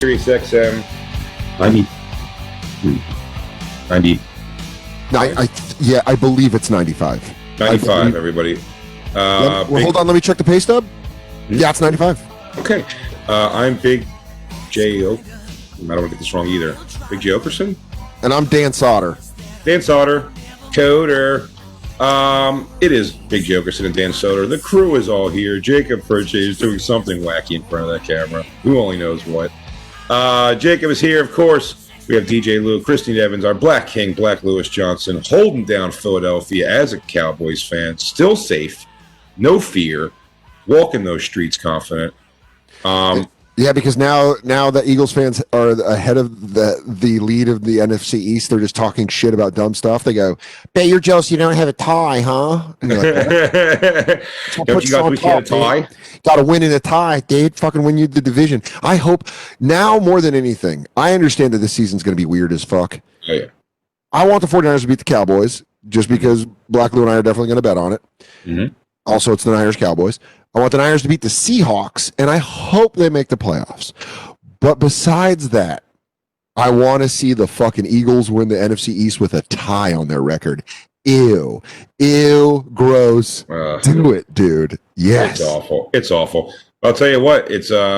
Sirius XM. 90. 90. I believe it's 95. 95, everybody. Hold on, let me check the pay stub. Yeah, it's 95. Okay. I'm Big J. I don't want to get this wrong either. Big J. Okerson. And I'm Dan Sauter. Dan Sauter. Coder. It is Big J. Okerson and Dan Sauter. The crew is all here. Jacob Perche is doing something wacky in front of that camera. Who only knows what. Jacob is here, of course. We have DJ Lou, Christine Evans, our Black King, Black Lewis Johnson, holding down Philadelphia as a Cowboys fan. Still safe. No fear. Walking those streets confident. Yeah, because now that Eagles fans are ahead of the lead of the NFC East, they're just talking shit about dumb stuff. They go, "Bet you're jealous you don't have a tie, huh?" And you're like, don't you guys wish you had a tie? Got to win in a tie, dude. Fucking win you the division. I hope now more than anything. I understand that this season's going to be weird as fuck. Oh, yeah. I want the 49ers to beat the Cowboys just because Black Lou and I are definitely going to bet on it. Mm-hmm. Also, it's the Niners Cowboys. I want the Niners to beat the Seahawks, and I hope they make the playoffs. But besides that, I want to see the fucking Eagles win the NFC East with a tie on their record. Ew, gross. Do it, dude. Yes. It's awful. It's awful. I'll tell you what.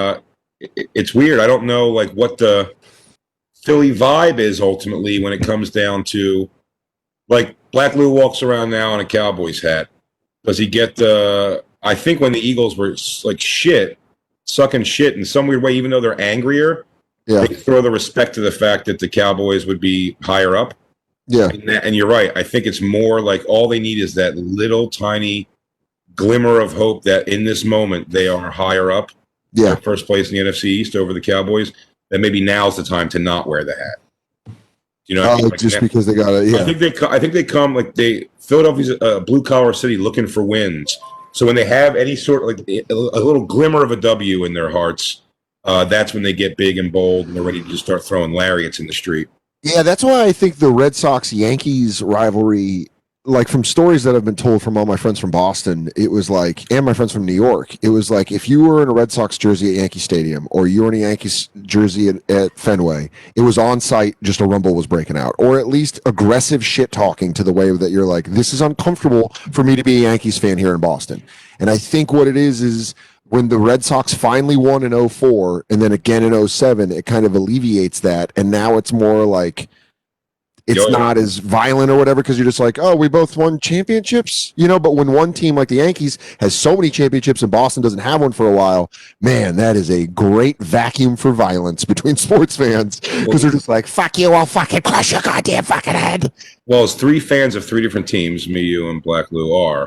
It's weird. I don't know like what the Philly vibe is ultimately when it comes down to like Black Lou walks around now in a Cowboys hat. Does he get the? I think when the Eagles were like sucking shit in some weird way, even though they're angrier, they throw the respect to the fact that the Cowboys would be higher up. Yeah. And you're right. I think it's more like all they need is that little tiny glimmer of hope that in this moment they are higher up. Yeah. They're first place in the NFC East over the Cowboys. That maybe now's the time to not wear the hat. You know, like just because they got it. Yeah. I think they come like Philadelphia's a blue collar city looking for wins. So when they have any sort of like a little glimmer of a W in their hearts, that's when they get big and bold and they're ready to just start throwing lariats in the street. Yeah, that's why I think the Red Sox-Yankees rivalry, like from stories that have been told from all my friends from Boston, it was like, and my friends from New York, it was like if you were in a Red Sox jersey at Yankee Stadium or you were in a Yankees jersey at Fenway, it was on site, just a rumble was breaking out, or at least aggressive shit talking to the way that you're like, this is uncomfortable for me to be a Yankees fan here in Boston. And I think what it is when the Red Sox finally won in 2004 and then again in 2007, it kind of alleviates that. And now it's more like, it's not as violent or whatever because you're just like, oh, we both won championships, you know. But when one team like the Yankees has so many championships and Boston doesn't have one for a while, man, that is a great vacuum for violence between sports fans because they're just like, fuck you, I'll fucking crush your goddamn fucking head. Well, as three fans of three different teams, me, you, and Black Lou are,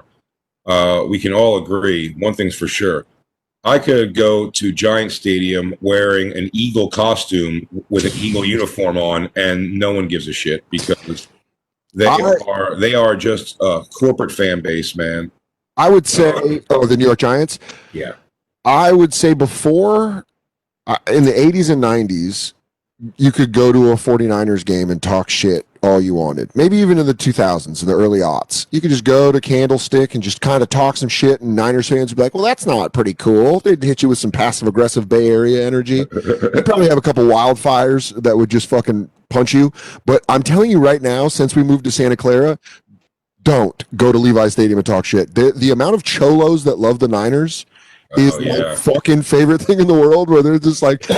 we can all agree one thing's for sure. I could go to Giant Stadium wearing an Eagle costume with an Eagle uniform on, and no one gives a shit because they are just a corporate fan base, man. I would say, the New York Giants? Yeah. I would say before, in the 80s and 90s, you could go to a 49ers game and talk shit all you wanted. Maybe even in the 2000s, in the early aughts. You could just go to Candlestick and just kind of talk some shit, and Niners fans would be like, well, that's not pretty cool. They'd hit you with some passive-aggressive Bay Area energy. They'd probably have a couple wildfires that would just fucking punch you. But I'm telling you right now, since we moved to Santa Clara, don't go to Levi Stadium and talk shit. The amount of cholos that love the Niners is my fucking favorite thing in the world, where they're just like,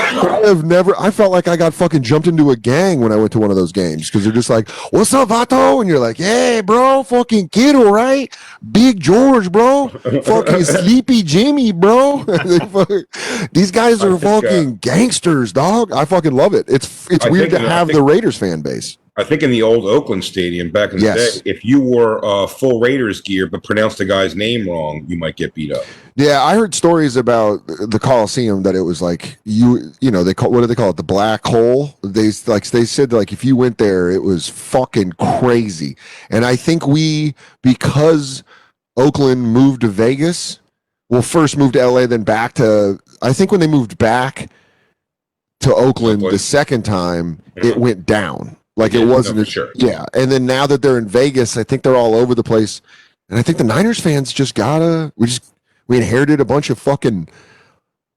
I felt like I got fucking jumped into a gang when I went to one of those games because they're just like, what's up, Vato? And you're like, hey, bro, fucking Kittle, right? Big George, bro. Fucking Sleepy Jimmy, bro. These guys are fucking gangsters, dog. I fucking love it. It's weird to have the Raiders fan base. I think in the old Oakland Stadium back in the day, if you wore full Raiders gear but pronounced the guy's name wrong, you might get beat up. Yeah, I heard stories about the Coliseum that it was like you know what do they call it, the black hole? They said like if you went there, it was fucking crazy. And I think because Oakland moved to Vegas, first moved to LA, then back to, I think when they moved back to Oakland the second time, it went down. Like it wasn't, sure. Yeah. And then now that they're in Vegas, I think they're all over the place. And I think the Niners fans just we inherited a bunch of fucking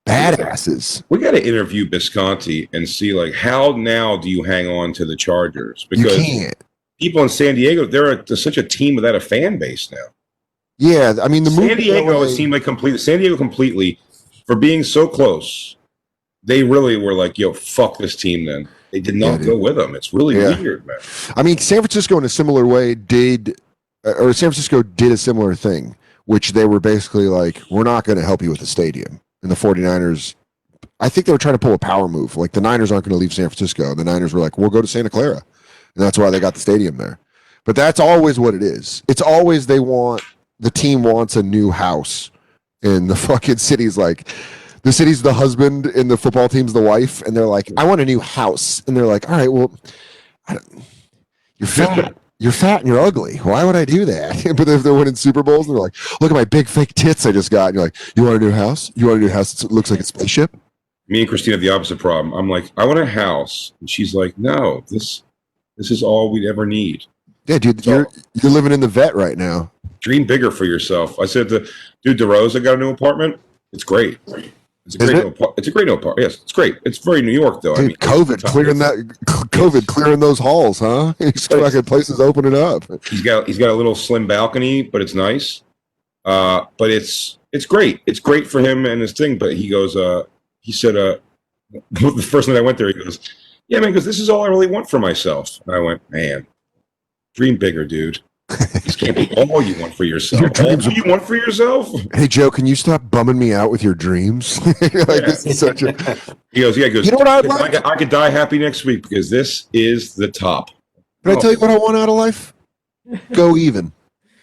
badasses. We got to interview Visconti and see like how now do you hang on to the Chargers You because can't. people in San Diego they're such a team without a fan base now. Yeah, I mean the San move to Diego LA it seemed like San Diego completely for being so close. They really were like, "Yo, fuck this team." Then they did not go with them. It's really weird, man. I mean, San Francisco in a similar way San Francisco did a similar thing, which they were basically like, we're not going to help you with the stadium. And the 49ers, I think they were trying to pull a power move. Like the Niners aren't going to leave San Francisco. The Niners were like, we'll go to Santa Clara. And that's why they got the stadium there. But that's always what it is. It's always the team wants a new house. And the fucking city's like, the city's the husband and the football team's the wife. And they're like, I want a new house. And they're like, all right, well, you're fat. You're fat and you're ugly. Why would I do that? But if they're winning Super Bowls, and they're like, look at my big fake tits I just got. And you're like, you want a new house? You want a new house that looks like a spaceship? Me and Christine have the opposite problem. I'm like, I want a house. And she's like, no, this is all we'd ever need. Yeah, dude, you're living in the vet right now. Dream bigger for yourself. I said to dude DeRosa got a new apartment. It's great. It's a great new apartment. Yes, it's great. It's very New York though. Dude, I mean, COVID clearing those halls, huh? He's fucking places opening up. He's got a little slim balcony, but it's nice. But it's great. It's great for him and his thing. But he goes, he said, the first night I went there, he goes, yeah, man, because this is all I really want for myself. And I went, man, dream bigger, dude. This can't be all you want for yourself. All you want for yourself? Hey, Joe, can you stop bumming me out with your dreams? This is such a... He goes, yeah, he goes, you know what I'd like? I could die happy next week because this is the top. Can I tell you what I want out of life? Go even.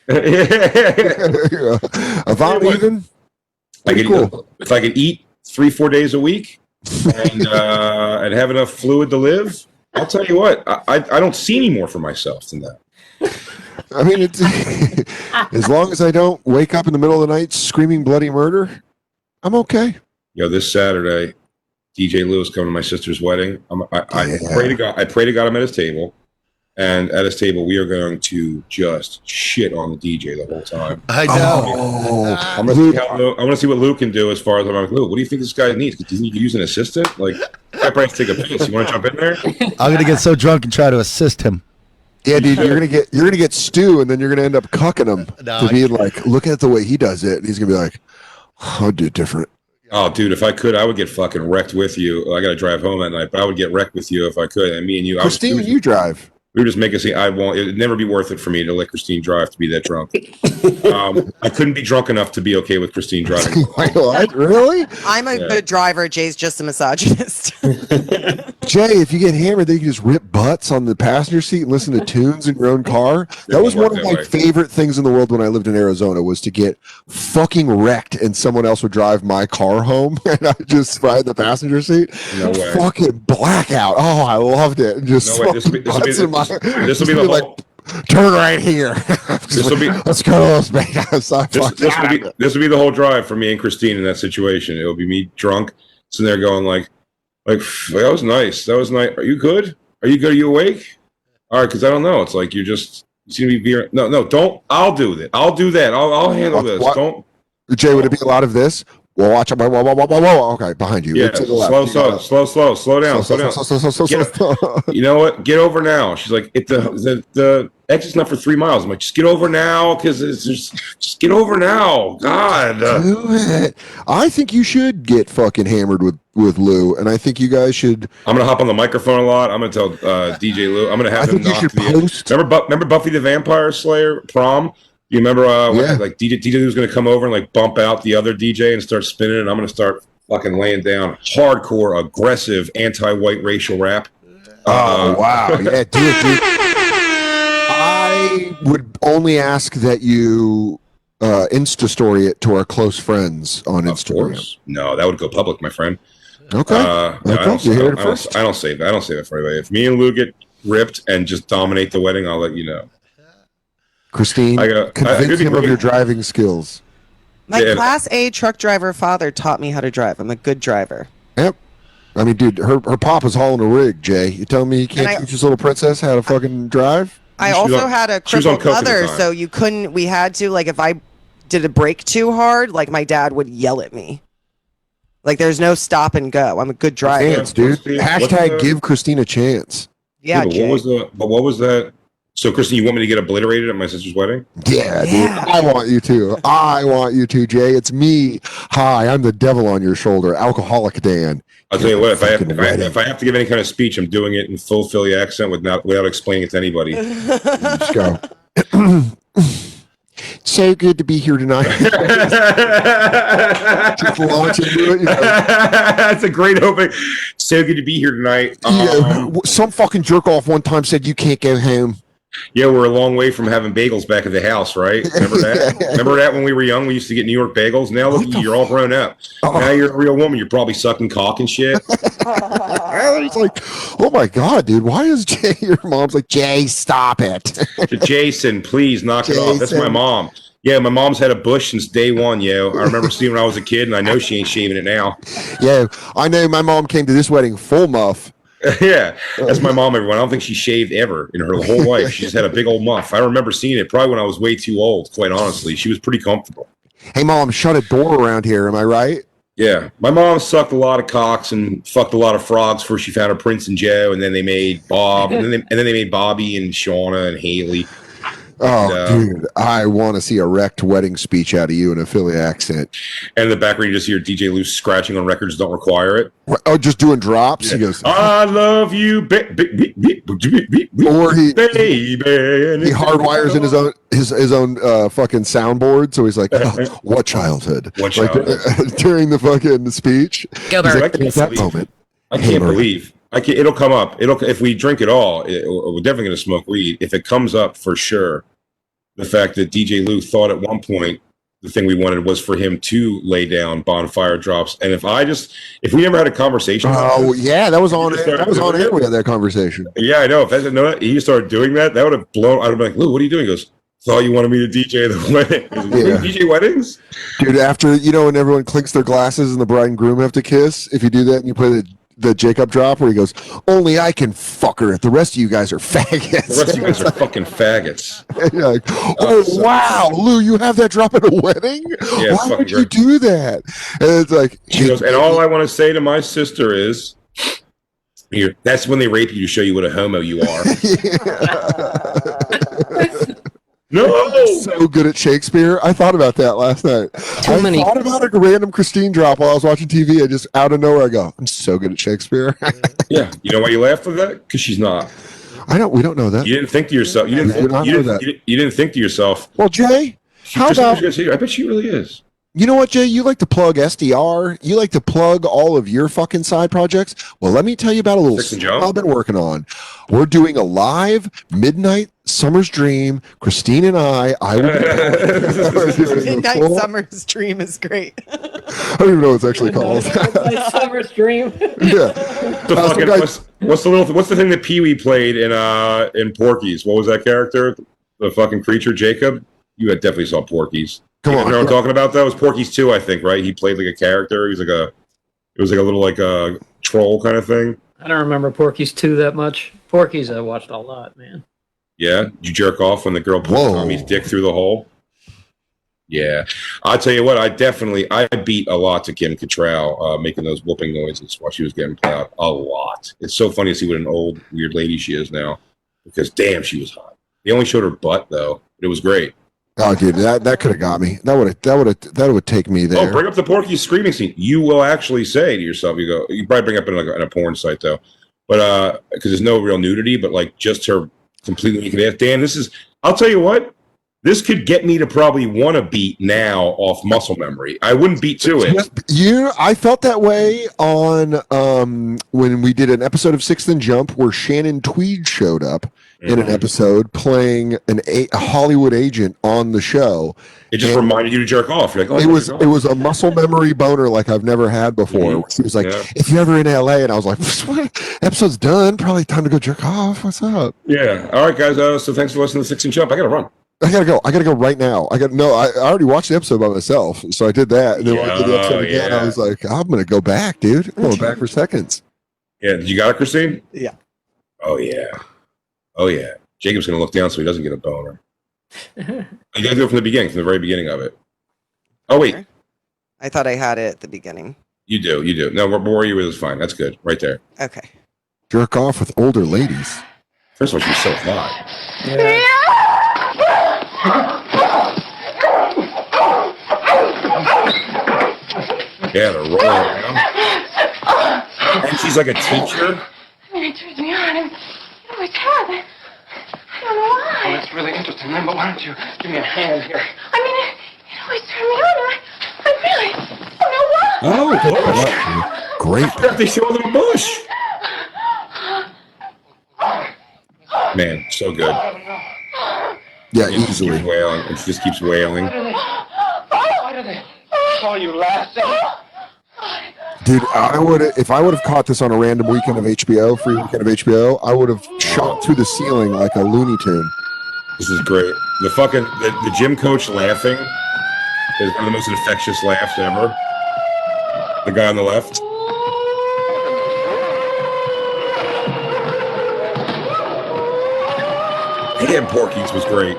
If I'm even, if I could eat 3-4 days a week and have enough fluid to live, I'll tell you what, I don't see any more for myself than that. I mean, it's as long as I don't wake up in the middle of the night screaming bloody murder, I'm okay. This Saturday, DJ Lewis coming to my sister's wedding. I pray to God I'm at his table, and at his table we are going to just shit on the DJ the whole time. I know. I'm gonna see what Lou can do as far as I'm like, Lou, what do you think this guy needs? Does he use an assistant? Like, I probably take a piss. You want to jump in there? I'm gonna get so drunk and try to assist him. Yeah, dude, you're gonna get Stu, and then you're gonna end up cucking him to be like, look at the way he does it, and he's gonna be like, I'll do it different. Oh, dude, if I could, I would get fucking wrecked with you. I got to drive home at night, but I would get wrecked with you if I could. And me and you, Christine, you drive. We were just making a scene. It'd never be worth it for me to let Christine drive to be that drunk. I couldn't be drunk enough to be okay with Christine driving. What? Really? I'm a good driver. Jay's just a misogynist. Jay, if you get hammered, then you can just rip butts on the passenger seat and listen to tunes in your own car. That was one of my favorite things in the world when I lived in Arizona, was to get fucking wrecked and someone else would drive my car home and I just ride the passenger seat. No way. Fucking blackout. Oh, I loved it. Just no way. This will be the whole. Like, turn right here. Let's go to Las Vegas. This will be the whole drive for me and Christine in that situation. It'll be me drunk, sitting there going like that was nice. That was nice. Are you good? Are you awake? All right, because I don't know. It's like you seem to be veering. No, don't. I'll do that. I'll handle this. Don't. Jay, would it be a lot of this? Well, watch out. Whoa. Okay, behind you. Yeah, slow down. You know what? Get over now. She's like, the exit's not for 3 miles. I'm like, just get over now, because it's just get over now. God. Do it. I think you should get fucking hammered with Lou, and I think you guys should. I'm gonna hop on the microphone a lot. I'm gonna tell DJ Lou. I'm gonna have him knock remember Buffy the Vampire Slayer prom? You remember when like DJ was going to come over and like bump out the other DJ and start spinning, and I'm going to start fucking laying down hardcore, aggressive, anti-white racial rap. Wow. Yeah, do it, dude. I would only ask that you Insta-story it to our close friends on Instagram. No, that would go public, my friend. Okay. I don't say that for anybody. If me and Lou get ripped and just dominate the wedding, I'll let you know. Christine, convince him of your driving skills. My Class A truck driver father taught me how to drive. I'm a good driver. Yep. I mean, dude, her papa's hauling a rig, Jay. You telling me you can't teach this little princess how to fucking drive? I also had a crippled mother, so we had to, like, if I did a brake too hard, like, my dad would yell at me. Like there's no stop and go. I'm a good driver. Chance, dude. What's the- Hashtag give Christine a chance. Yeah, but Jay. what was that? So, Kristen, you want me to get obliterated at my sister's wedding? Yeah, dude. Yeah. I want you to. I want you to, Jay. It's me. Hi, I'm the devil on your shoulder, Alcoholic Dan. I'll tell you what. Fucking wedding. If I have to give any kind of speech, I'm doing it in full Philly accent without explaining it to anybody. Just go. So good to be here tonight. Just launch into it. You know. That's a great opening. So good to be here tonight. Some fucking jerk off one time said you can't go home. Yeah, we're a long way from having bagels back at the house, right? Remember that? Remember that when we were young? We used to get New York bagels. Now look at you, you're all grown up. Now you're a real woman. You're probably sucking cock and shit. It's like, oh my god, dude! Why is Jay? Your mom's like, Jay, stop it. To Jason, please knock it off. That's my Jason. mom. Yeah, my mom's had a bush since day one, yo. I remember seeing when I was a kid, and I know she ain't shaving it now. Yeah, I know. My mom came to this wedding full muff. Yeah, that's my mom, everyone. I don't think she shaved ever in her whole life. She just had a big old muff. I remember seeing it probably when I was way too old, quite honestly. She was pretty comfortable. Hey, mom, shut a door around here. Am I right? Yeah, my mom sucked a lot of cocks and fucked a lot of frogs before she found her Prince and Joe, and then they made Bob, and then they made Bobby and Shauna and Haley. Oh, dude, I want to see a wrecked wedding speech out of you in a Philly accent. And in the background, you just hear DJ Lou scratching on records don't require it. Oh, just doing drops. He goes, I love you, baby. or he hardwires in his own fucking soundboard. So he's like, oh, what childhood? What Like, childhood? during the fucking speech. Gilbert. He's like, at that moment. I can't believe. It'll come up. If we drink it all, we're definitely going to smoke weed. If it comes up for sure, the fact that DJ Lou thought at one point the thing we wanted was for him to lay down bonfire drops, and if we never had a conversation. Oh yeah, that was on. Just started That was on doing air. it. We had that conversation. Yeah, I know. If I didn't know that, he started doing that, that would have blown. I'd have been like, Lou, what are you doing? He goes, thought you wanted me to DJ the wedding. Goes, Yeah. DJ weddings? Dude, after, when everyone clinks their glasses and the bride and groom have to kiss, if you do that and you play the Jacob drop where he goes, only I can fuck her. The rest of you guys are faggots. The rest of you guys are fucking faggots. And you're like, oh, wow, Lou, you have that drop at a wedding? Yeah, it's Why fucking would you great. do that? And it's like, She goes, and all I want to say to my sister is, here, that's when they rape you to show you what a homo you are. No! so good at Shakespeare. I thought about that last night. I thought about a random Christine drop while I was watching TV. And just out of nowhere, I go, I'm so good at Shakespeare. Yeah. You know why you laughed at that? Because she's not. We don't know that. You didn't think to yourself. You I did not know didn't, that. you didn't think to yourself. Well, Jay, how about, I bet she really is. you know what, Jay? You like to plug SDR. You like to plug all of your fucking side projects. Well, let me tell you about a little Six and stuff Jump? I've been working on. We're doing a live midnight summer's dream. Christine and I will be we're doing a Midnight full- Summer's Dream is great. I don't even know what it's actually called. Summer's dream. Yeah. The some fucking, guy- what's the thing that Pee Wee played in Porky's? What was that character? The fucking creature, Jacob? You had definitely saw Porky's. Come You on. know what I'm talking about? That was Porky's 2, I think, right? He played like a character. It was like a little like a troll kind of thing. I don't remember Porky's 2 that much. Porky's I watched a lot, man. Yeah. Did you jerk off when the girl put Whoa. Tommy's dick through the hole? Yeah. I'll tell you what, I beat a lot to Kim Cattrall making those whooping noises while she was getting plowed. A lot. It's so funny to see what an old, weird lady she is now. Because damn, she was hot. They only showed her butt though. It was great. Oh, dude, that could have got me. That would take me there. Oh, bring up the Porky's screaming scene. You will actually say to yourself, you probably bring up in a porn site though, but because there's no real nudity, but like just her completely naked ass. Dan, I'll tell you what, this could get me to probably want to beat now off muscle memory. I wouldn't beat to it. I felt that way on when we did an episode of Sixth and Jump where Shannon Tweed showed up in an episode playing a Hollywood agent on the show. It just And reminded you to jerk off. You're like, oh, it was a muscle memory boner like I've never had before. She was like, Yeah. if you're ever in LA, and I was like, what? Episode's done. Probably time to go jerk off. What's up? Yeah. All right, guys. So thanks for listening to Six and Jump. I gotta run. I gotta go right now. I already watched the episode by myself, so I did that. And then when I did the episode again, yeah. I was like, I'm gonna go back, dude. I'm going back for seconds. Yeah. Did you got it, Christine? Yeah. Oh yeah. Oh yeah. Jacob's gonna look down so he doesn't get a boner. You gotta do it from the beginning, from the very beginning of it. Oh wait. I thought I had it at the beginning. You do. No, bore you with is fine. That's good, right there. Okay. Jerk off with older ladies. First of all, she's so hot. Yeah. Yeah, the roll around. And she's like a teacher. I mean, it turns me on, and it always has. I don't know why. Well, that's really interesting, then, but why don't you give me a hand here? I mean, it always turned me on, and I really don't know why. Oh, Great. they show them a bush. Man, so good. Yeah, She just easily. keeps wailing, and she just keeps wailing. Why do they call you Lassie? Dude, if I would have caught this on a random weekend of HBO, free weekend of HBO, I would have shot through the ceiling like a Looney Tune. This is great. The gym coach laughing is one of the most infectious laughs ever. The guy on the left. Yeah, Porky's was great.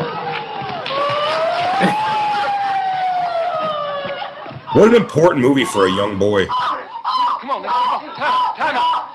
What an important movie for a young boy. Come on, let's go. Time out.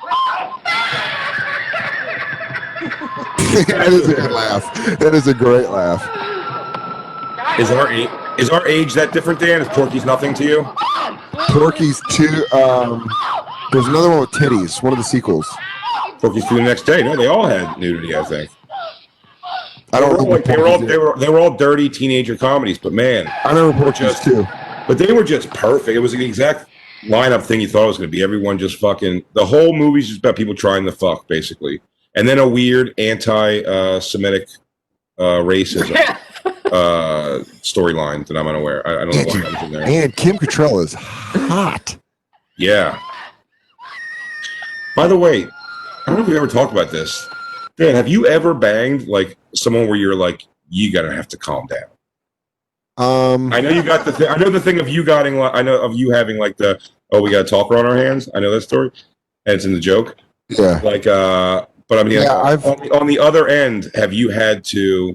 That is a good laugh. That is a great laugh. Is our age that different, Dan? Is Porky's nothing to you? Porky's 2. There's another one with titties. One of the sequels. Porky's 2 the next day. No, they all had nudity, I think. I don't know. They were all dirty teenager comedies, but man, I remember Porky's 2. but they were just perfect. It was the exact lineup thing you thought it was going to be. Everyone just fucking. The whole movie's just about people trying to fuck, basically, and then a weird anti-Semitic racism storyline that I'm unaware. I don't know why that was in there. And Kim Cattrall is hot. Yeah. By the way, I don't know if we ever talked about this. Dan, have you ever banged like someone where you're like, you gotta have to calm down? I know you got the thing. I know the thing of you getting. I know of you having like the we got a talker on our hands. I know that story, and it's in the joke. Yeah. Like, but I mean, Yeah, on the other end, have you had to?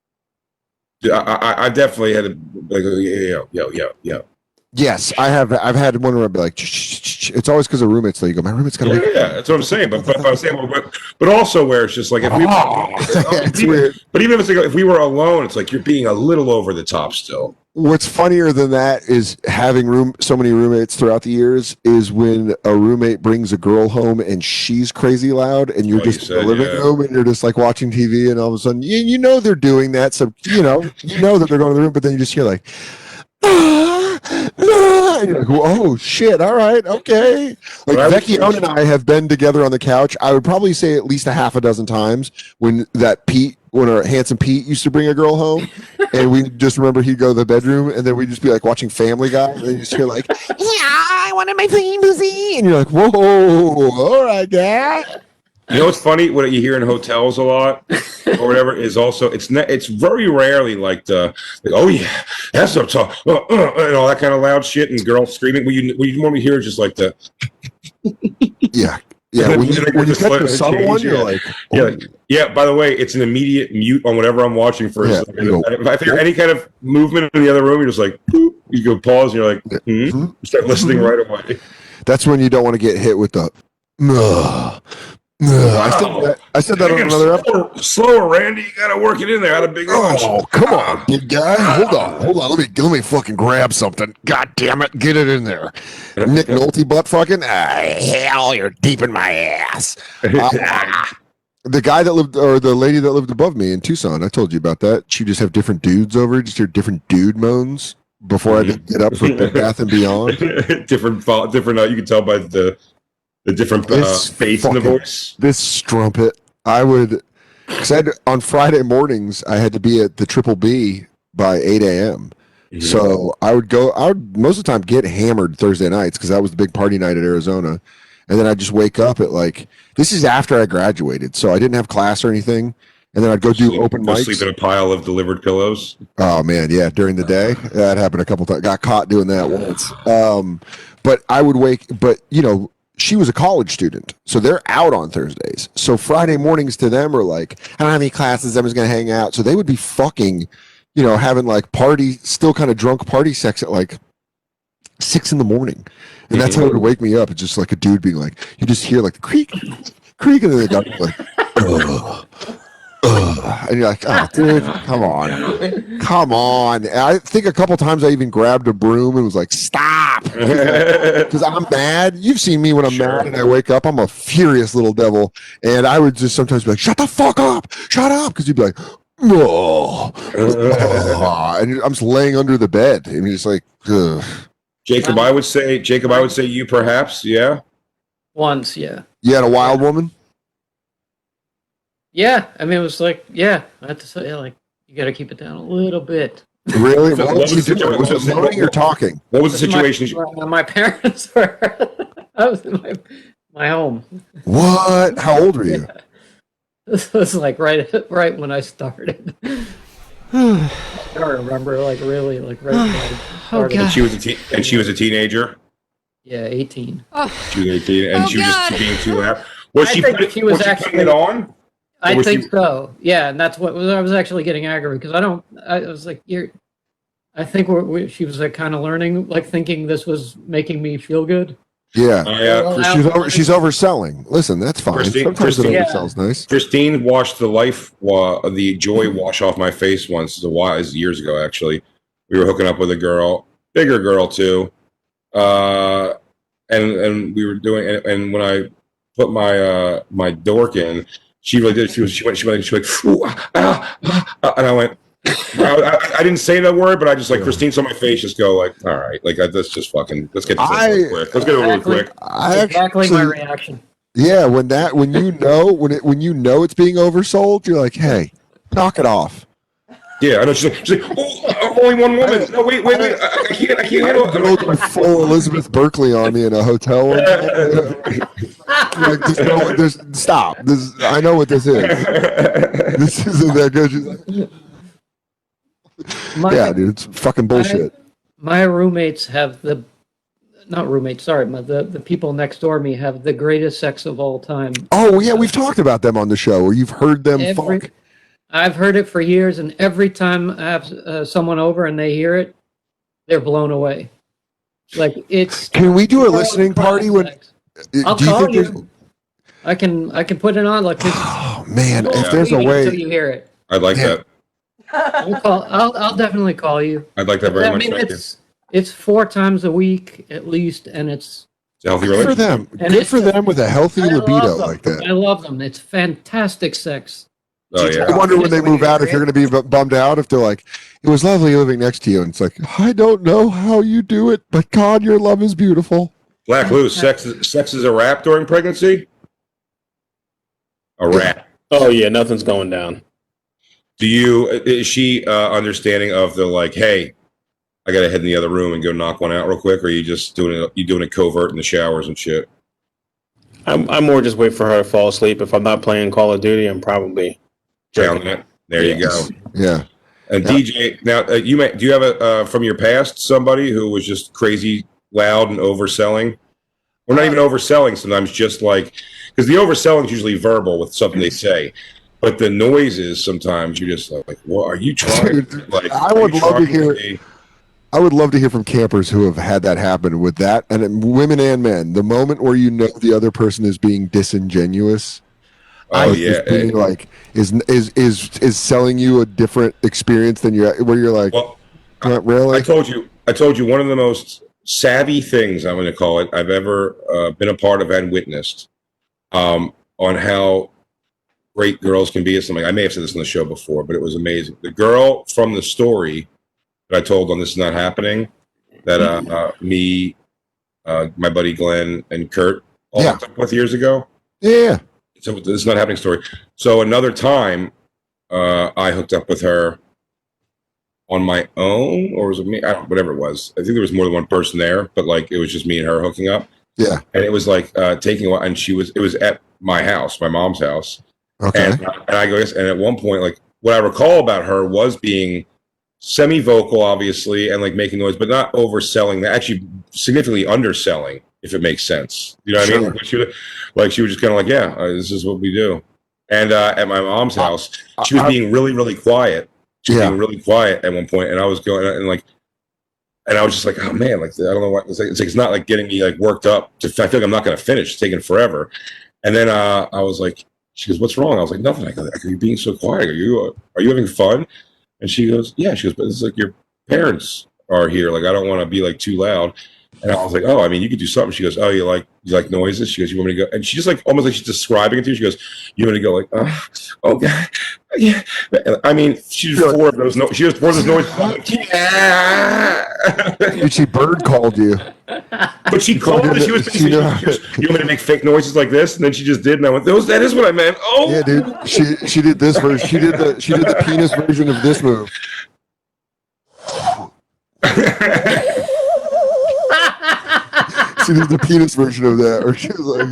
I definitely had to like, yo. Yes, I have. I've had one where I'd be like, shh. It's always because of roommates. So you go, my roommate's got to wake up. Yeah, that's what I'm saying. But I'm saying, but also where it's just like if we, It's weird. But even if it's like, if we were alone, it's like you're being a little over the top still. What's funnier than that is having so many roommates throughout the years is when a roommate brings a girl home and she's crazy loud and you're just in the living room and you're just like watching TV and all of a sudden you know they're doing that. So you know that they're going to the room, but then you just hear like, and you're like, oh shit, all right, okay. Like Vecchione and I have been together on the couch. I would probably say at least a half a dozen times when our handsome Pete used to bring a girl home, and we just remember he'd go to the bedroom, and then we'd just be like watching Family Guy, and then you just hear like, yeah, I wanted my fantasy, and you're like, whoa, all right, dad. You know what's funny? What you hear in hotels a lot, or whatever, is also it's very rarely like oh yeah, that's what I'm talking, and all that kind of loud shit and girls screaming. What you normally hear is just like the Yeah. When you get to someone, you're like, oh. yeah. By the way, it's an immediate mute on whatever I'm watching for. Yeah, If I hear any kind of movement in the other room, you're just like, boop. You go pause, and you're like, You start listening right away. That's when you don't want to get hit with the. I said that on another episode. Slower, Randy. You got to work it in there. Out of big lunch. Oh, come on, big guy. Hold on. Let me fucking grab something. God damn it. Get it in there. Nick Nolte butt fucking. Hell, you're deep in my ass. The guy that lived, or the lady that lived above me in Tucson, I told you about that. She just have different dudes over, just hear different dude moans before I get up for Bed Bath and Beyond. different. You can tell by the different bass in the voice. This strumpet. I would, because on Friday mornings, I had to be at the Triple B by 8 a.m. Mm-hmm. So I would most of the time get hammered Thursday nights because that was the big party night at Arizona. And then I'd just wake up at this is after I graduated. So I didn't have class or anything. And then I'd go do open mics. Sleep in a pile of delivered pillows. Oh man, yeah. During the day, that happened a couple times. Got caught doing that once. But I would she was a college student, so they're out on Thursdays. So Friday mornings to them are like, I don't have any classes. I'm just gonna hang out. So they would be fucking, having party, still kind of drunk party sex at 6 in the morning, and that's how it would wake me up. It's just like a dude being like, you just hear like the creak, creak, and then the dog like, ugh, ugh. And you're like, oh, dude, come on. And I think a couple times I even grabbed a broom and was like, stop, because I'm mad. You've seen me when I'm mad and I wake up. I'm a furious little devil, and I would just sometimes be like, shut the fuck up, because you'd be like, oh, and I'm just laying under the bed, and you're just like, ugh. Jacob, I would say you perhaps, yeah. Once, yeah. You had a wild woman? Yeah, I mean, it was like, yeah, I had to say, like, you got to keep it down a little bit. Really? So What was she doing? Was it moaning or talking? What was the situation? My parents were. I was in my home. What? How old were you? This was like right when I started. I don't remember, like really, like right when I started. And she was a teenager. Yeah, 18. She was 18, and Oh, she was God. just being too loud. Was I she think putting she was putting actually- it on? I was think she- so. Yeah, and that's what I was actually getting aggravated because I was like, I think she was like kind of learning, like thinking this was making me feel good. Yeah. Yeah. She's overselling. Listen, that's fine. Sometimes it Yeah. oversells nice. Christine washed the joy wash off my face once. It was years ago, actually. We were hooking up with a girl, bigger girl too, and we were doing. And when I put my dork in, she really did. She went, ooh, and I went. I didn't say that word, but I just like Christine saw my face just go like, all right, like let's get this over quick. Let's get it over quick. Exactly my reaction. Yeah, when you know it's being oversold, you're like, hey, knock it off. Yeah, I know. She's like, oh, only one woman. No, wait. I can't handle it. Go full Elizabeth Berkley on me in a hotel. One time. Like, stop. I know what this is. This isn't that good. She's like, yeah, dude, it's fucking bullshit. My roommates have the people next door to me have the greatest sex of all time. Oh yeah, we've talked about them on the show, or you've heard them fuck. I've heard it for years, and every time I have someone over and they hear it, they're blown away. Like it's. Can we do a listening party when? I'll call you. I can put it on like. Oh man, if there's a way, until you hear it. I'd like that. I'll definitely call you. I'd like that very much. I mean, it's 4 times a week at least, and it's a healthy good for relationship. them. Good for them with a healthy libido like that. I love them. It's fantastic sex. Oh yeah. I wonder when they move out if you're going to be bummed out if they're like, it was lovely living next to you, and it's like, I don't know how you do it, but God, your love is beautiful. Black Lou, sex is a wrap during pregnancy. A wrap. Oh yeah, nothing's going down. Is she understanding of the like, hey, I gotta head in the other room and go knock one out real quick, or are you just doing it covert in the showers and shit? I'm more just wait for her to fall asleep. If I'm not playing Call of Duty, I'm probably Pounding it. There you go. Yeah. And DJ, now do you have a from your past somebody who was just crazy loud and overselling? Or not even overselling sometimes, just like because the overselling is usually verbal with something they say. But the noises sometimes you're just like, "What are you trying?" Dude, Like, I would love to hear. I would love to hear from campers who have had that happen with that, and women and men. The moment where you know the other person is being disingenuous. Oh yeah, being like is selling you a different experience than where you're like, well, not really. I told you one of the most savvy things I'm going to call it I've ever been a part of and witnessed on how great girls can be. Or something I may have said this on the show before, but it was amazing. The girl from the story that I told on This Is Not Happening, that me, my buddy Glenn, and Kurt all hooked up with years ago. Yeah. So This Is Not Happening story. So another time, I hooked up with her on my own, or was it me? I don't know, whatever it was. I think there was more than one person there, but like it was just me and her hooking up. Yeah. And it was like taking a while, and it was at my house, my mom's house. Okay. And I go, yes. And at one point, like what I recall about her was being semi-vocal, obviously, and like making noise, but not overselling. That actually significantly underselling, if it makes sense. You know what I mean? She was just kind of like, yeah, this is what we do. And at my mom's house, she was being really, really quiet. She was being really quiet at one point, and I was going and like And I was just like, oh man, like I don't know what it's not like getting me like worked up. I feel like I'm not going to finish. It's taking forever. And then I was like, she goes, "What's wrong?" I was like, "Nothing." I go, "You're being so quiet. Are you having fun?" And she goes, "Yeah." She goes, "But it's like your parents are here. Like I don't want to be like too loud." And I was like, "Oh, I mean, you could do something." She goes, "Oh, you like noises?" She goes, "You want me to go?" And she just like almost like she's describing it to you. She goes, "You want me to go like, oh, yeah." I mean, she was four of those. She was four of those noises. Like, yeah. Dude, she bird called you. But she called it. She was basically, "You want me to make fake noises like this?" And then she just did, and I went, "That is what I meant." Oh, Yeah, dude. She did this version. She did the penis version of this move. She did the penis version of that, or she was like,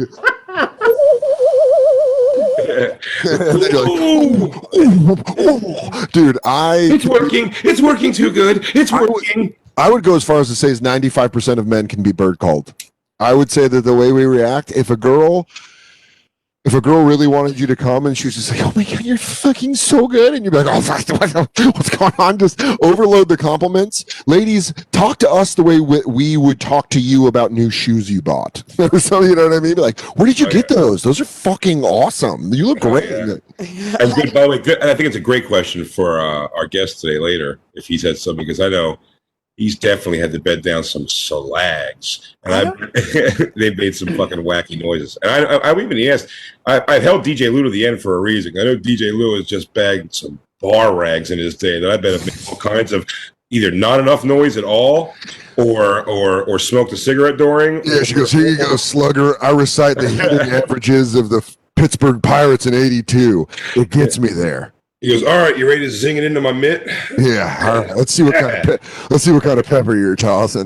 and then you're like, dude, It's working too good. It's working. I would go as far as to say is 95% of men can be bird called. I would say that the way we react, if a girl really wanted you to come and she was just like, "Oh my God, you're fucking so good," and you'd be like, "Oh, what's going on?" Just overload the compliments. Ladies, talk to us the way we would talk to you about new shoes you bought. So, you know what I mean? Like, where did you get those? Those are fucking awesome. You look great. And good, by the way, good. And I think it's a great question for our guest today later, if he's had something, because I know he's definitely had to bed down some slags, and they've made some fucking wacky noises. And I even asked, I held DJ Lou to the end for a reason. I know DJ Lou has just bagged some bar rags in his day that I bet have made all kinds of either not enough noise at all, or smoked a cigarette during. Yeah, she goes, "Here you go, slugger. I recite the hitting averages of the Pittsburgh Pirates in '82. It gets me there." He goes, "All right, you ready to zing it into my mitt?" Yeah, all right. Let's see what kind of pepper you're tossing.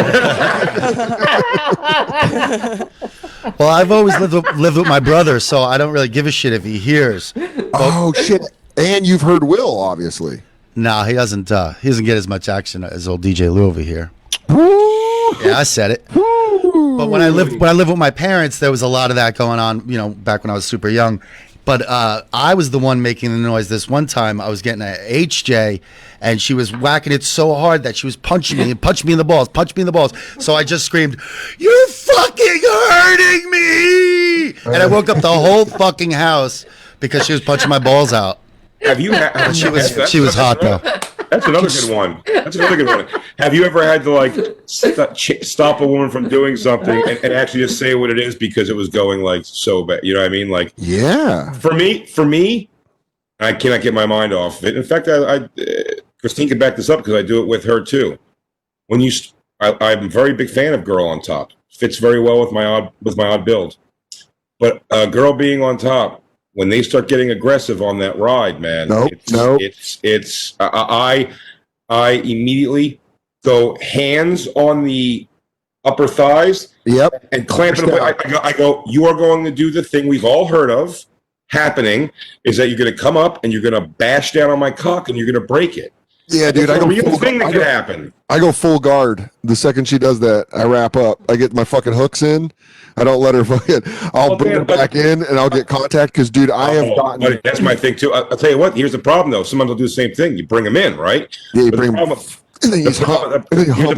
Well, I've always lived with my brother, so I don't really give a shit if he hears. Oh shit! And you've heard Will, obviously. No, he doesn't. He doesn't get as much action as old DJ Lou over here. Woo! Yeah, I said it. But when I lived with my parents, there was a lot of that going on. You know, back when I was super young. But I was the one making the noise. This one time, I was getting a HJ, and she was whacking it so hard that she was punching me in the balls. So I just screamed, "You're fucking hurting me!" And I woke up the whole fucking house because she was punching my balls out. Have you had? She was hot though. That's another good one. Have you ever had to like stop a woman from doing something and actually just say what it is because it was going like so bad? You know what I mean? Like, yeah. For me, I cannot get my mind off of it. In fact, Christine can back this up because I do it with her too. I'm a very big fan of Girl on Top. Fits very well with my odd build. But a girl being on top, when they start getting aggressive on that ride, man, I immediately go hands on the upper thighs, and clamp it away. I go, "You are going to do the thing we've all heard of happening, is that you're going to come up and you're going to bash down on my cock and you're going to break it." Yeah, dude, it's a real thing that could happen. I go full guard the second she does that. I wrap up. I get my fucking hooks in. I don't let her fucking. I'll bring her back in and I'll get contact because, dude, I have gotten. That's my thing too. I'll tell you what. Here's the problem, though. Sometimes will do the same thing. You bring them in, right? Yeah, you bring them. The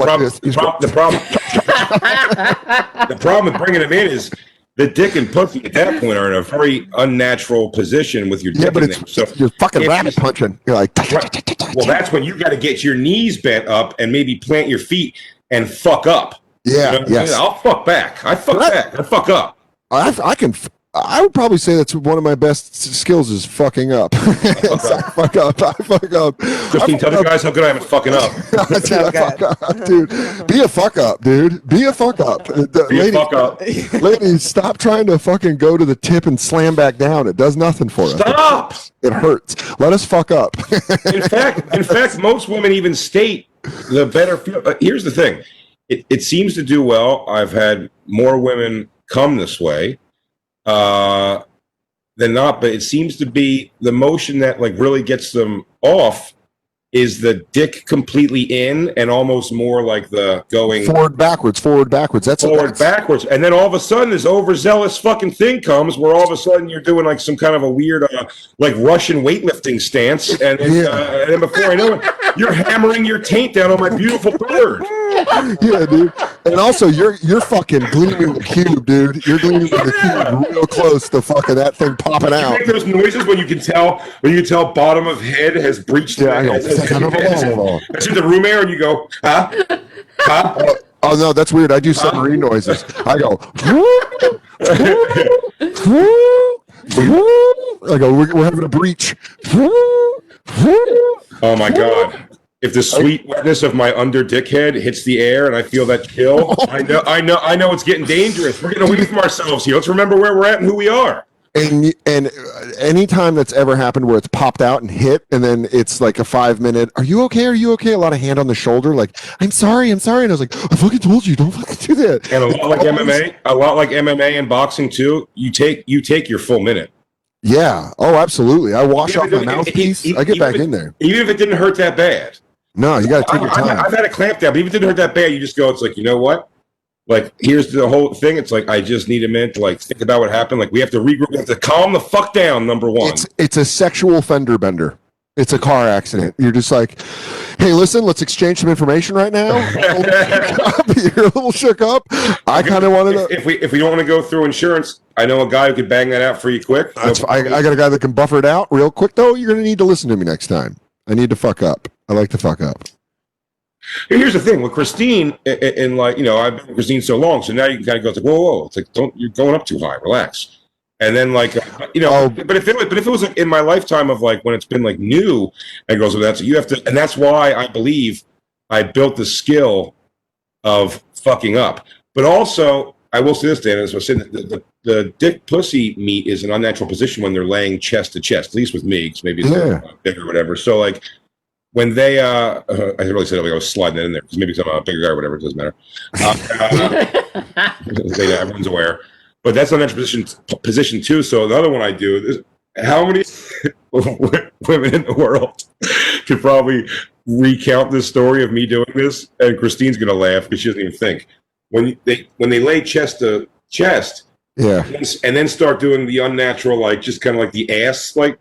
problem with bringing them in is the dick and pussy at that point are in a very unnatural position with your dick. Yeah, but in them. So you're fucking rabbit punching. You're like. Well, that's when you got to get your knees bent up and maybe plant your feet and fuck up. Yeah, you know yes. I'll fuck back. I fuck up. I would probably say that's one of my best skills is fucking up. I fuck up. Christine, tell the guys how good I am at fucking up. Dude, be a fuck up, dude. Be a fuck up. Fuck up. Ladies, stop trying to fucking go to the tip and slam back down. It does nothing for us. Stop. It hurts. Let us fuck up. In fact, most women even state the better feel. Here's the thing. It seems to do well. I've had more women come this way than not, but it seems to be the motion that like really gets them off is the dick completely in and almost more like the going forward backwards. That's backwards, and then all of a sudden this overzealous fucking thing comes where all of a sudden you're doing like some kind of a weird like Russian weightlifting stance, and then before I know it. You're hammering your taint down on my beautiful bird. Yeah, dude. And also, you're fucking gleaming the cube, dude. You're gleaming the cube real close to fucking that thing popping You out. make those noises when you can tell bottom of head has breached. Yeah, I go. That's in the room air, and you go, huh? Oh no, that's weird. I do submarine noises. I go. I go. We're having a breach. Oh my god! If the sweet wetness of my under dick head hits the air and I feel that chill, I know it's getting dangerous. We're getting away from ourselves here. Let's remember where we're at and who we are. And any time that's ever happened where it's popped out and hit, and then it's like a 5 minute, are you okay? Are you okay? A lot of hand on the shoulder, like, I'm sorry. And I was like, I fucking told you, don't fucking do that. And a lot like MMA and boxing too. You take your full minute. Yeah. Oh, absolutely. I wash off my mouthpiece. I get back in there. Even if it didn't hurt that bad. No, you got to take your time. I've had a clamp down, but even if it didn't hurt that bad, you just go, it's like, you know what? Like, here's the whole thing. It's like, I just need a minute to like think about what happened. Like, we have to regroup. We have to calm the fuck down, number one. It's a sexual fender bender. It's a car accident. You're just like, hey, listen, let's exchange some information right now. You're a little shook up. I kind of want to. If we don't want to go through insurance, I know a guy who could bang that out for you quick. I got a guy that can buffer it out real quick, though. You're going to need to listen to me next time. I need to fuck up. I like to fuck up. Here's the thing with Christine, and like, you know, I've been with Christine so long, so now you can kind of go, it's like, whoa, it's like, you're going up too high, relax. And then like, you know, but if it was like in my lifetime of like when it's been like new, and goes, well, that's you have to, and that's why I believe I built the skill of fucking up. But also, I will say this, Dan, as I was saying, the dick pussy meat is an unnatural position when they're laying chest to chest, at least with me, because maybe it's bigger or whatever. So like, when they, I really said like I was sliding that in there because maybe I'm a bigger guy or whatever, it doesn't matter. Everyone's aware. But that's an position too. So the other one I do is how many women in the world could probably recount this story of me doing this? And Christine's going to laugh because she doesn't even think. When they lay chest to chest, yeah, and then start doing the unnatural, like just kind of like the ass, like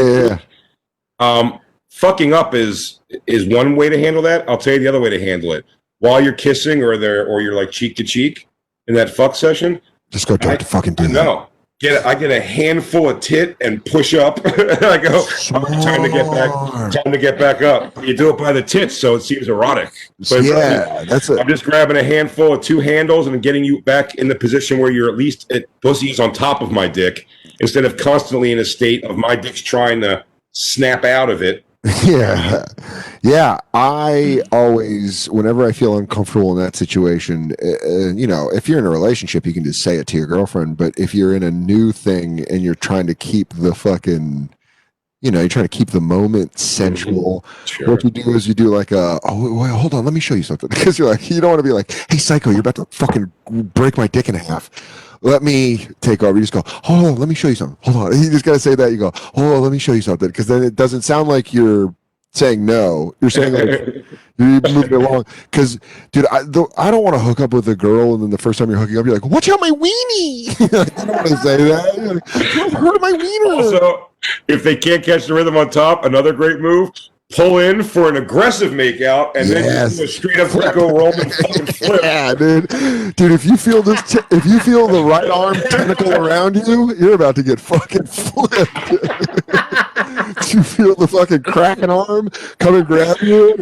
fucking up is one way to handle that. I'll tell you the other way to handle it. While you're kissing or you're like cheek to cheek in that fuck session, just go try to fucking do that. No. I get a handful of tit and push up. And I go, time to get back up. You do it by the tits, so it seems erotic. But I'm just grabbing a handful of two handles and getting you back in the position where you're at least pussy's on top of my dick instead of constantly in a state of my dick's trying to snap out of it. Yeah. I always, whenever I feel uncomfortable in that situation, you know, if you're in a relationship, you can just say it to your girlfriend. But if you're in a new thing and you're trying to keep the fucking, you know, you're trying to keep the moment sensual. Sure. What you do is you do like hold on, let me show you something. Because you're like, you don't want to be like, hey, psycho, you're about to fucking break my dick in half. Let me take over. You just go, hold on, let me show you something. Hold on. You just got to say that. You go, hold on, let me show you something. Because then it doesn't sound like you're saying no. You're saying like, you're moving along. Because, dude, I don't want to hook up with a girl and then the first time you're hooking up, you're like, watch out my weenie. You don't want to say that. You're like, don't hurt my wiener. Also, if they can't catch the rhythm on top, another great move, pull in for an aggressive makeout, and then you do a straight up Greco-Roman fucking flip. Yeah, dude. Dude, if you feel if you feel the right arm tentacle around you, you're about to get fucking flipped. You feel the fucking cracking arm come and grab you.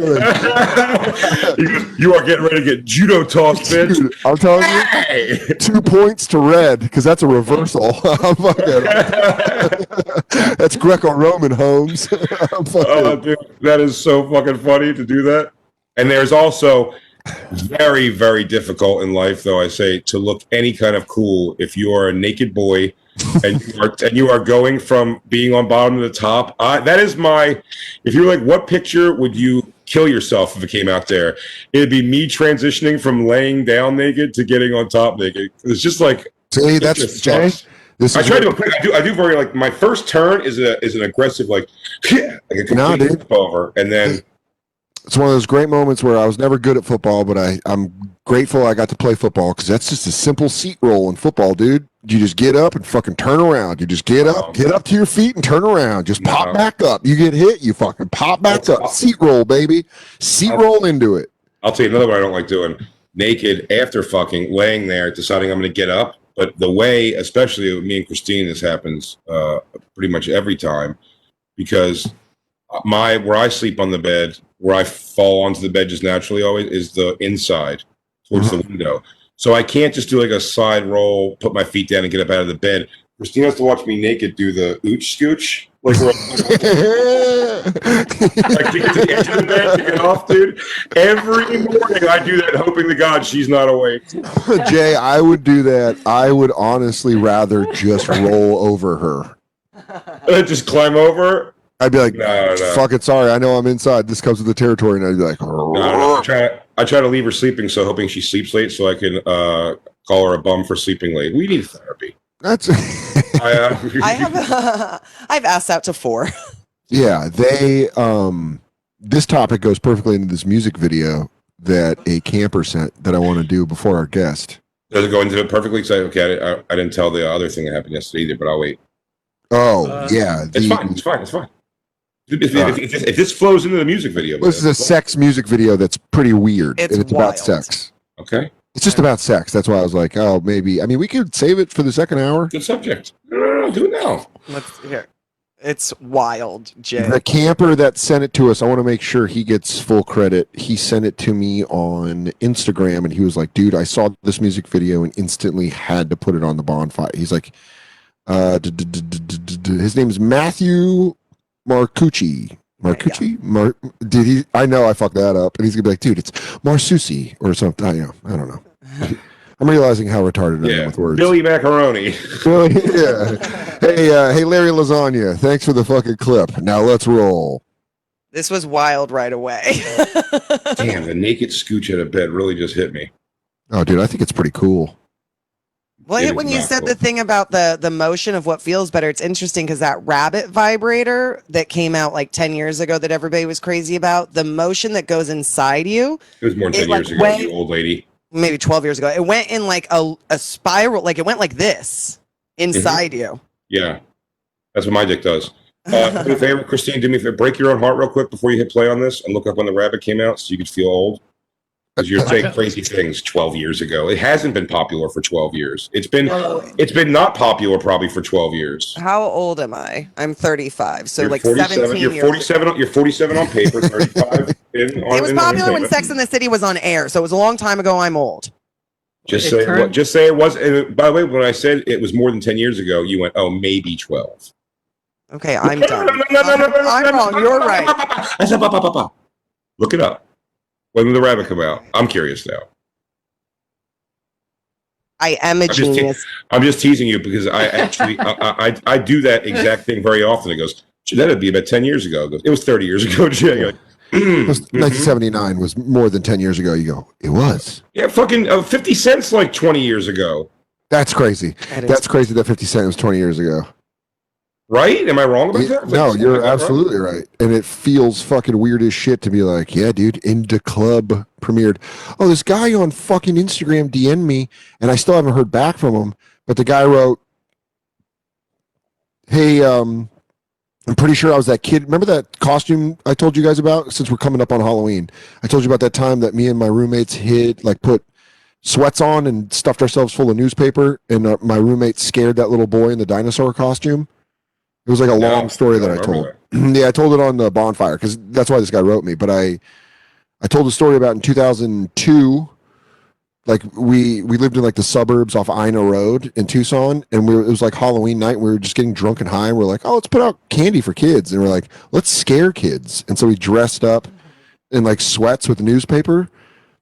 You are getting ready to get judo tossed, bitch. Dude, I'm telling you, 2 points to red because that's a reversal. That's Greco-Roman, Holmes. Oh, dude, that is so fucking funny to do that. And there's also very, very difficult in life, though, I say, to look any kind of cool if you are a naked boy and you are going from being on bottom to the top. That is if you're like, what picture would you kill yourself if it came out there? It'd be me transitioning from laying down naked to getting on top naked. It's just like, see, that's Jay. I try to. I do very like my first turn is an aggressive like a complete over, and then it's one of those great moments where I was never good at football, but I'm grateful I got to play football because that's just a simple seat roll in football, dude. you just get up and fucking turn around. You just get up to your feet and turn around. Just pop No. back up. You get hit, you fucking pop back up. Seat roll, baby. Seat roll into it. I'll tell you another one I don't like doing. Naked after fucking, laying there, deciding I'm going to get up. But the way, especially with me and Christine, this happens pretty much every time, because where I sleep on the bed, where I fall onto the bed just naturally always, is the inside towards the window. So I can't just do like a side roll, put my feet down, and get up out of the bed. Christine has to watch me naked do the ooch scooch. Like, like to get to the edge of the bed to get off, dude. Every morning I do that, hoping to God she's not awake. Jay, I would do that. I would honestly rather just roll over her. Just climb over. I'd be like, No. fuck it, sorry, I know I'm inside. This comes with the territory. And I'd be like, No. I try to leave her sleeping, so hoping she sleeps late, so I can call her a bum for sleeping late. We need therapy. that's I've asked out to 4. yeah. This topic goes perfectly into this music video that a camper sent that I want to do before our guest. Does it go into it perfectly? Excited. Okay, I didn't tell the other thing that happened yesterday either, but I'll wait. Oh yeah, It's fine. If this flows into the music video, This is a sex music video that's pretty weird. It's and it's about wild. sex. okay. It's just about sex. That's why I was like, oh, maybe. I mean, we could save it for the second hour. Good subject. No, do it now. Let's hear. It's wild, Jay. The camper that sent it to us, I want to make sure he gets full credit. He sent it to me on Instagram, and he was like, dude, I saw this music video and instantly had to put it on the bonfire. He's like, his name is Matthew Marcucci. Marcucci? Did he? I know I fucked that up, and he's gonna be like, dude, it's Marsusi or something. I don't know. I'm realizing how retarded I am with words. Billy Macaroni. Billy, yeah. Hey, Larry Lasagna. Thanks for the fucking clip. Now let's roll. This was wild right away. Damn, the naked scooch out of bed really just hit me. Oh, dude, I think it's pretty cool. Well, It when is you not said cool. the thing about the motion of what feels better, it's interesting because that rabbit vibrator that came out like 10 years ago that everybody was crazy about, the motion that goes inside you, It was more than 10 like, years ago, went- you old lady. maybe 12 years ago, it went in like a spiral, like it went like this inside you. Yeah, that's what my dick does. Do me a favor, Christine, do me a favor. Break your own heart real quick before you hit play on this and look up when the rabbit came out so you could feel old. Because you're saying crazy things 12 years ago. It hasn't been popular for 12 years. It's been not popular probably for 12 years. How old am I? I'm 35. So You're like 47. 17 You're years 47. You're 47 on paper. 35. It was popular when Sex in the City was on air. So it was a long time ago. I'm old. Just It say turned- just say it was. And by the way, when I said it was more than 10 years ago, you went, "Oh, maybe 12." Okay, I'm done. I'm wrong. You're right. I said, look it up. When did the rabbit come out? I'm curious now. I am a genius. I'm just teasing you because I actually I do that exact thing very often. It goes, that'd be about 10 years ago. It goes, it was 30 years ago, Jay. You're like, It was 1979 was more than 10 years ago. You go, it was. yeah, fucking 50 cents like 20 years ago. That's crazy. That is- That's crazy that 50 Cent was 20 years ago. Right? Am I wrong about that? No, Am you're I right? absolutely right. And it feels fucking weird as shit to be like, yeah, dude, Indie Club premiered. Oh, this guy on fucking Instagram DM'd me, and I still haven't heard back from him. But the guy wrote, hey, I'm pretty sure I was that kid. Remember that costume I told you guys about? Since we're coming up on Halloween, I told you about that time that me and my roommates put sweats on and stuffed ourselves full of newspaper, and my roommate scared that little boy in the dinosaur costume. It was like a No, long story that I I don't told. remember Yeah, I told it on the bonfire because that's why this guy wrote me. But I told the story about in 2002. Like we lived in like the suburbs off Ina Road in Tucson, and it was like Halloween night. We were just getting drunk and high, and we're like, oh, let's put out candy for kids, and we're like, let's scare kids. And so we dressed up in like sweats with newspaper.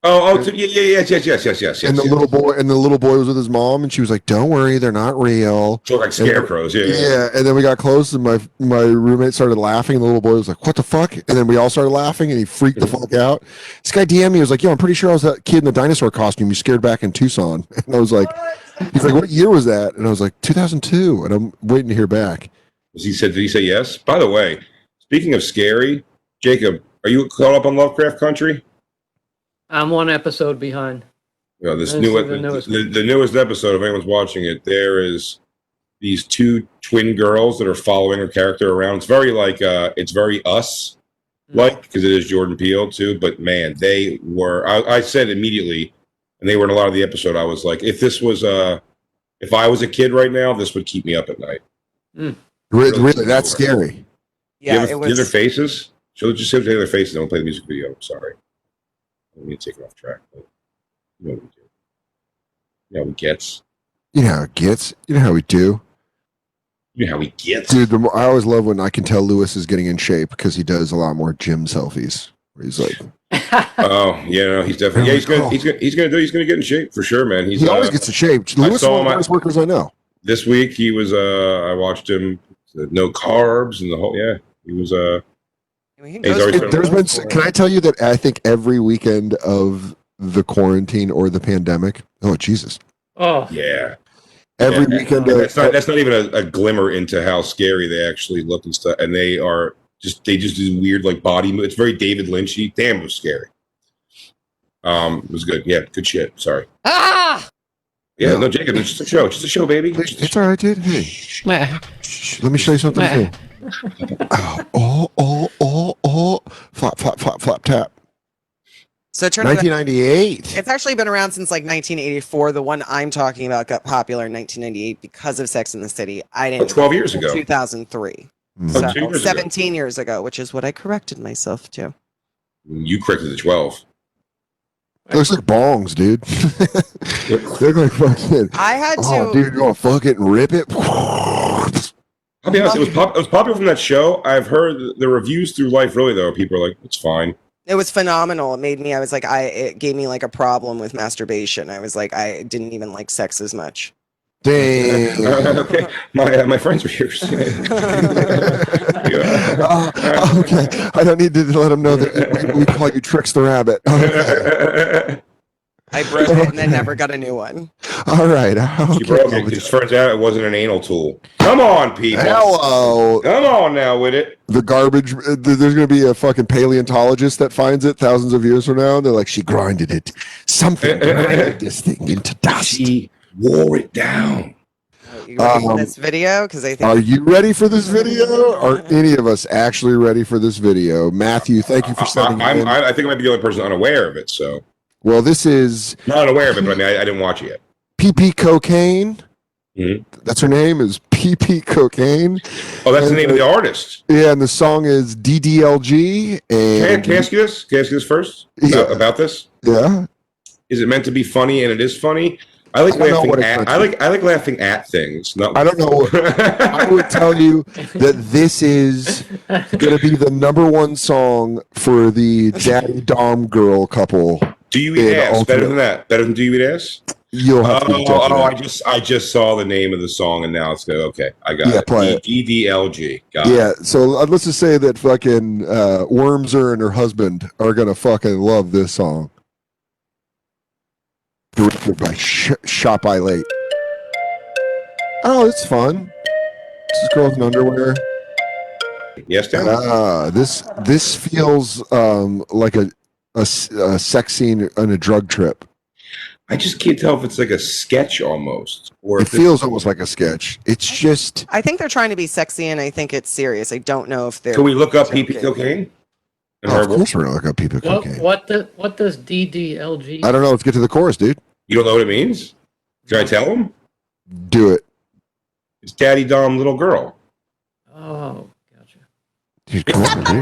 Yes. And the little boy was with his mom, and she was like, "Don't worry, they're not real." So like scarecrows, yeah. Yeah, and then we got close, and my roommate started laughing, and the little boy was like, "What the fuck?" And then we all started laughing, and he freaked the fuck out. This guy DM'd me, he was like, "Yo, I'm pretty sure I was that kid in the dinosaur costume you scared back in Tucson." And I was like, "He's like, what year was that?" And I was like, 2002, and I'm waiting to hear back. Did he say yes? By the way, speaking of scary, Jacob, are you caught up on Lovecraft Country? I'm one episode behind. You know, this I've new seen the newest the newest episode. If anyone's watching it, there is these two twin girls that are following her character around. It's very like it's very Us like because it is Jordan Peele too. But man, they were. I said immediately, and they were in a lot of the episode. I was like, if this was if I was a kid right now, this would keep me up at night. Really, that's scary. Yeah, Do it you have their was. faces? Show just say their faces. Don't play the music video. I'm sorry. I don't mean to take it off track. But you know what we do. You know how we gets. You know how it gets. You know how we do. You know how we gets. Dude, I always love when I can tell Lewis is getting in shape because he does a lot more gym selfies. Where he's like, Oh, yeah, no, he's definitely. Yeah, he's gonna get in shape for sure, man. He's he always gets in shape. Lewis is saw one of the him best workers I know. this week. He was. I watched him. No carbs and the whole. Yeah, he was. He He's goes already for There's it. been. Can I tell you that I think every weekend of the quarantine or the pandemic. Oh Jesus! Oh, Yeah, Every Yeah. weekend. that's not even a glimmer into how scary they actually look and stuff. And they just do weird like body. It's very David Lynchy. Damn, it was scary. It was good. Yeah, good shit. Sorry. Ah! Yeah, No. no, Jacob, it's just a show. Just a show, baby. It's all right, dude. Hey, shh, let me show you something. Hey. Oh! Flap, flap, flap, flap, tap. So it turned out 1998. it's actually been around since like 1984. The one I'm talking about got popular in 1998 because of Sex in the City. I didn't. 12 years ago. 2003. Hmm. So 2 years ago. 17 years ago, which is what I corrected myself to. You corrected the 12. Looks like bongs, dude. Look like fucking. I had to. Oh, dude, you want to fuck it and rip it? I'll be honest, it was popular from that show. I've heard the reviews through life, really, though. People are like, it's fine. It was phenomenal. It made me. I was like, it gave me like a problem with masturbation. I was like, I didn't even like sex as much. Damn. Okay, my friends are here. Okay, I don't need to let them know that we call you Tricks the Rabbit. I broke it and then never got a new one. All right. She broke it. It just turns out it wasn't an anal tool. Come on, people. Hello. Come on now with it. The garbage. There's going to be a fucking paleontologist that finds it thousands of years from now. And they're like, she grinded it. Something grinded this thing into dust. She wore it down. You ready for this video? Because I think Are you ready for this video? Are any of us actually ready for this video? Matthew, thank you for sending it in. I think I might be the only person unaware of it. So Well, this is not unaware of it, but I mean, I didn't watch it yet. PP Cocaine. Mhm. That's her name is PP Cocaine. Oh, that's the name of the artist. Yeah, and the song is DDLG. And Can I ask you this? Can I ask you this first? Yeah. About this? yeah, Is it meant to be funny? And it is funny. I like I don't know laughing what it's at. meant I to like. I like laughing at things. Not. I don't know. I would tell you that this is going to be the #1 song for the Daddy Dom girl couple. Do you eat in ass? Better Ultimate. than that. Better than do you eat ass? You'll have to check it out. I just saw the name of the song and now it's good. Okay, I got Yeah, it. play it. EDLG. Got it. Yeah, so let's just say that fucking Wormser and her husband are gonna fucking love this song. Directed by Shop I Late. Oh, it's fun. This girls in underwear. Yes, Dan. This feels like a sex scene on a drug trip. I just can't tell if it's like a sketch almost, or It if feels almost like a sketch. It's just I think they're trying to be sexy, and I think it's serious. I don't know if they're. Can we look up joking. PP cocaine? And oh, her of course we're gonna look up people cocaine. what does DDLG? I don't know. Let's get to the chorus, dude. You don't know what it means? Can I tell him? Do it, It's Daddy Dom Little Girl. Oh, gotcha. dude. Come on, dude.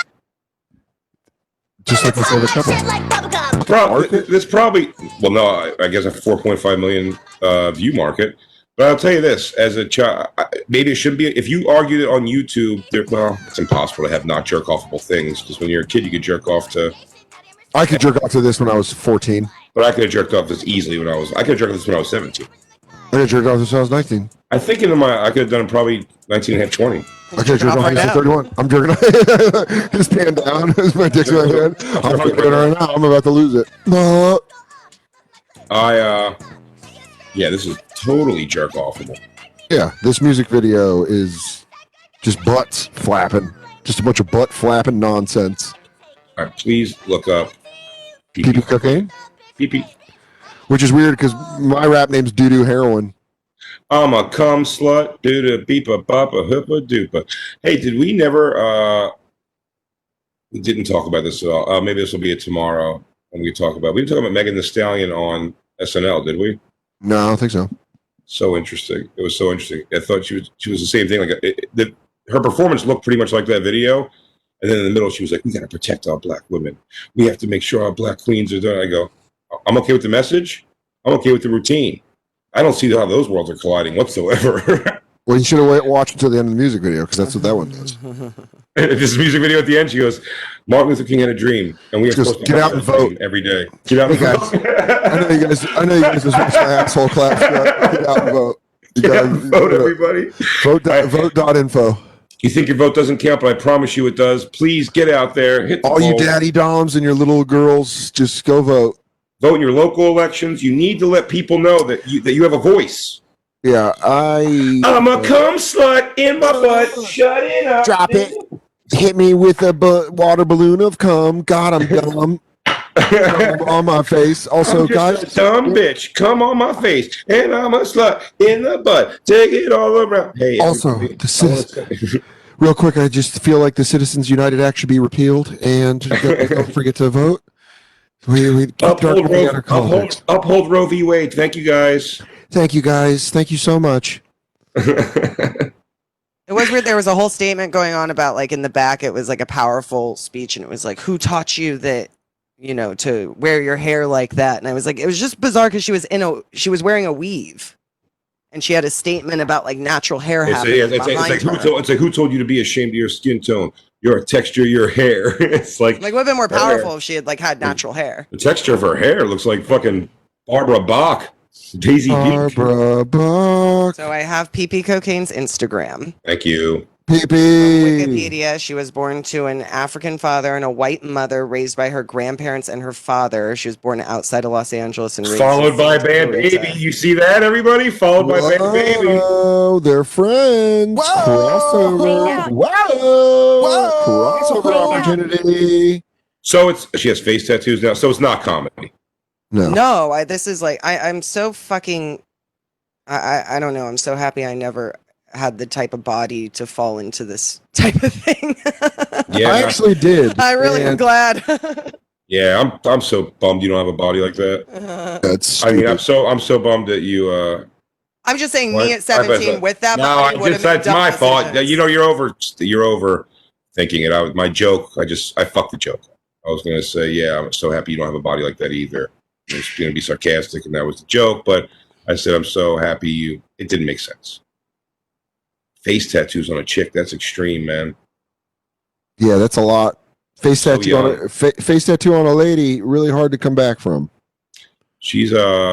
Just like this other couple. This probably, well, no, I guess a 4.5 million view market. But I'll tell you this: as a child, maybe it shouldn't be. If you argued it on YouTube, well, it's impossible to have not jerk offable things because when you're a kid, you could jerk off to. I could jerk off to this when I was 14. But I could have jerked off this easily when I was. I could have jerked off this when I was 17. I could jerk off this when I was 19. I think I could have done it probably 19 and a half, 20. I could jerk off right when I was now. 31. I'm jerking off. Just pan down. My dick's in my head. I'm jerking it right now. I'm about to lose it. Yeah, this is totally jerk offable. Yeah, this music video is just butts flapping. Just a bunch of butt flapping nonsense. All right, please look up PP cocaine? PP. which is weird because my rap name's Doo Doo Heroin. I'm a cum slut, doo doo beepa boppa hoopa doopa. Hey, did we never? We didn't talk about this at all. Maybe this will be it tomorrow when we talk about. We didn't talk about Megan Thee Stallion on SNL, did we? No, I don't think so. So interesting. It was so interesting. I thought she was the same thing. Like her performance looked pretty much like that video, and then in the middle she was like, "We got to protect our black women. We have to make sure our black queens are done." I go, "I'm okay with the message. I'm okay with the routine. I don't see how those worlds are colliding whatsoever." Well, you should have watched until the end of the music video because that's what that one does. This music video at the end, she goes, "Martin Luther King had a dream, and we are She goes, supposed to "Get out and vote every day. Get out and Hey, vote. I know you guys just watched my asshole clap. Get out and vote. You Get out gotta- and vote, everybody." Vote.info. You think your vote doesn't count, but I promise you it does. Please get out there, hit the All you vote. daddy doms and your little girls, just go vote. Vote in your local elections. You need to let people know that you have a voice. Yeah, I'm a cum slut in my butt. Shut it up. Drop it. Hit me with a water balloon of cum. God, I'm dumb. Cum on my face. Also, I'm just guys, a dumb bitch. Come on my face, and I'm a slut in the butt. Take it all around. Hey, Also, everybody, the real quick, I just feel like the Citizens United Act should be repealed, and don't forget to vote. We keep dark money out of context. uphold Roe v. Wade. Thank you guys. Thank you, guys. Thank you so much. It was weird. There was a whole statement going on about like in the back, it was like a powerful speech, and it was like, "Who taught you that, to wear your hair like that?" And I was like, it was just bizarre because she was wearing a weave, and she had a statement about like natural hair happening behind her. It's like who told you to be ashamed of your skin tone? Your texture, your hair. It's like Like, would have been more her hair. powerful if she had like had natural hair. The texture of her hair looks like fucking Barbara Bach, Daisy Duke. Barbara Buck. So I have PP Cocaine's Instagram. Thank you. Pee From Wikipedia, she was born to an African father and a white mother, raised by her grandparents and her father. She was born outside of Los Angeles and raised Followed in by Santa Bad Clarita. Baby. You see that, everybody? Followed by Bad Baby. Whoa, they're friends. Crossover. Whoa. Crossover opportunity. So she has face tattoos now. So it's not comedy. No. No, this is like I'm so fucking. I don't know. I'm so happy I never had the type of body to fall into this type of thing. Yeah, I actually did. I really am and glad. yeah. I'm so bummed you don't have a body like that. That's I mean, stupid. I'm so bummed that you. I'm just saying, What? me at 17 with that No, body would have made that's my dumb fault. decisions. You're over thinking it. My joke. I fucked the joke. I was gonna say, yeah, I'm so happy you don't have a body like that either. I was gonna be sarcastic, and that was the joke. But I said, I'm so happy it didn't make sense. Face tattoos on a chick, that's extreme, man. Yeah, that's a lot. Face So tattoo on a face tattoo on a lady, really hard to come back from. She's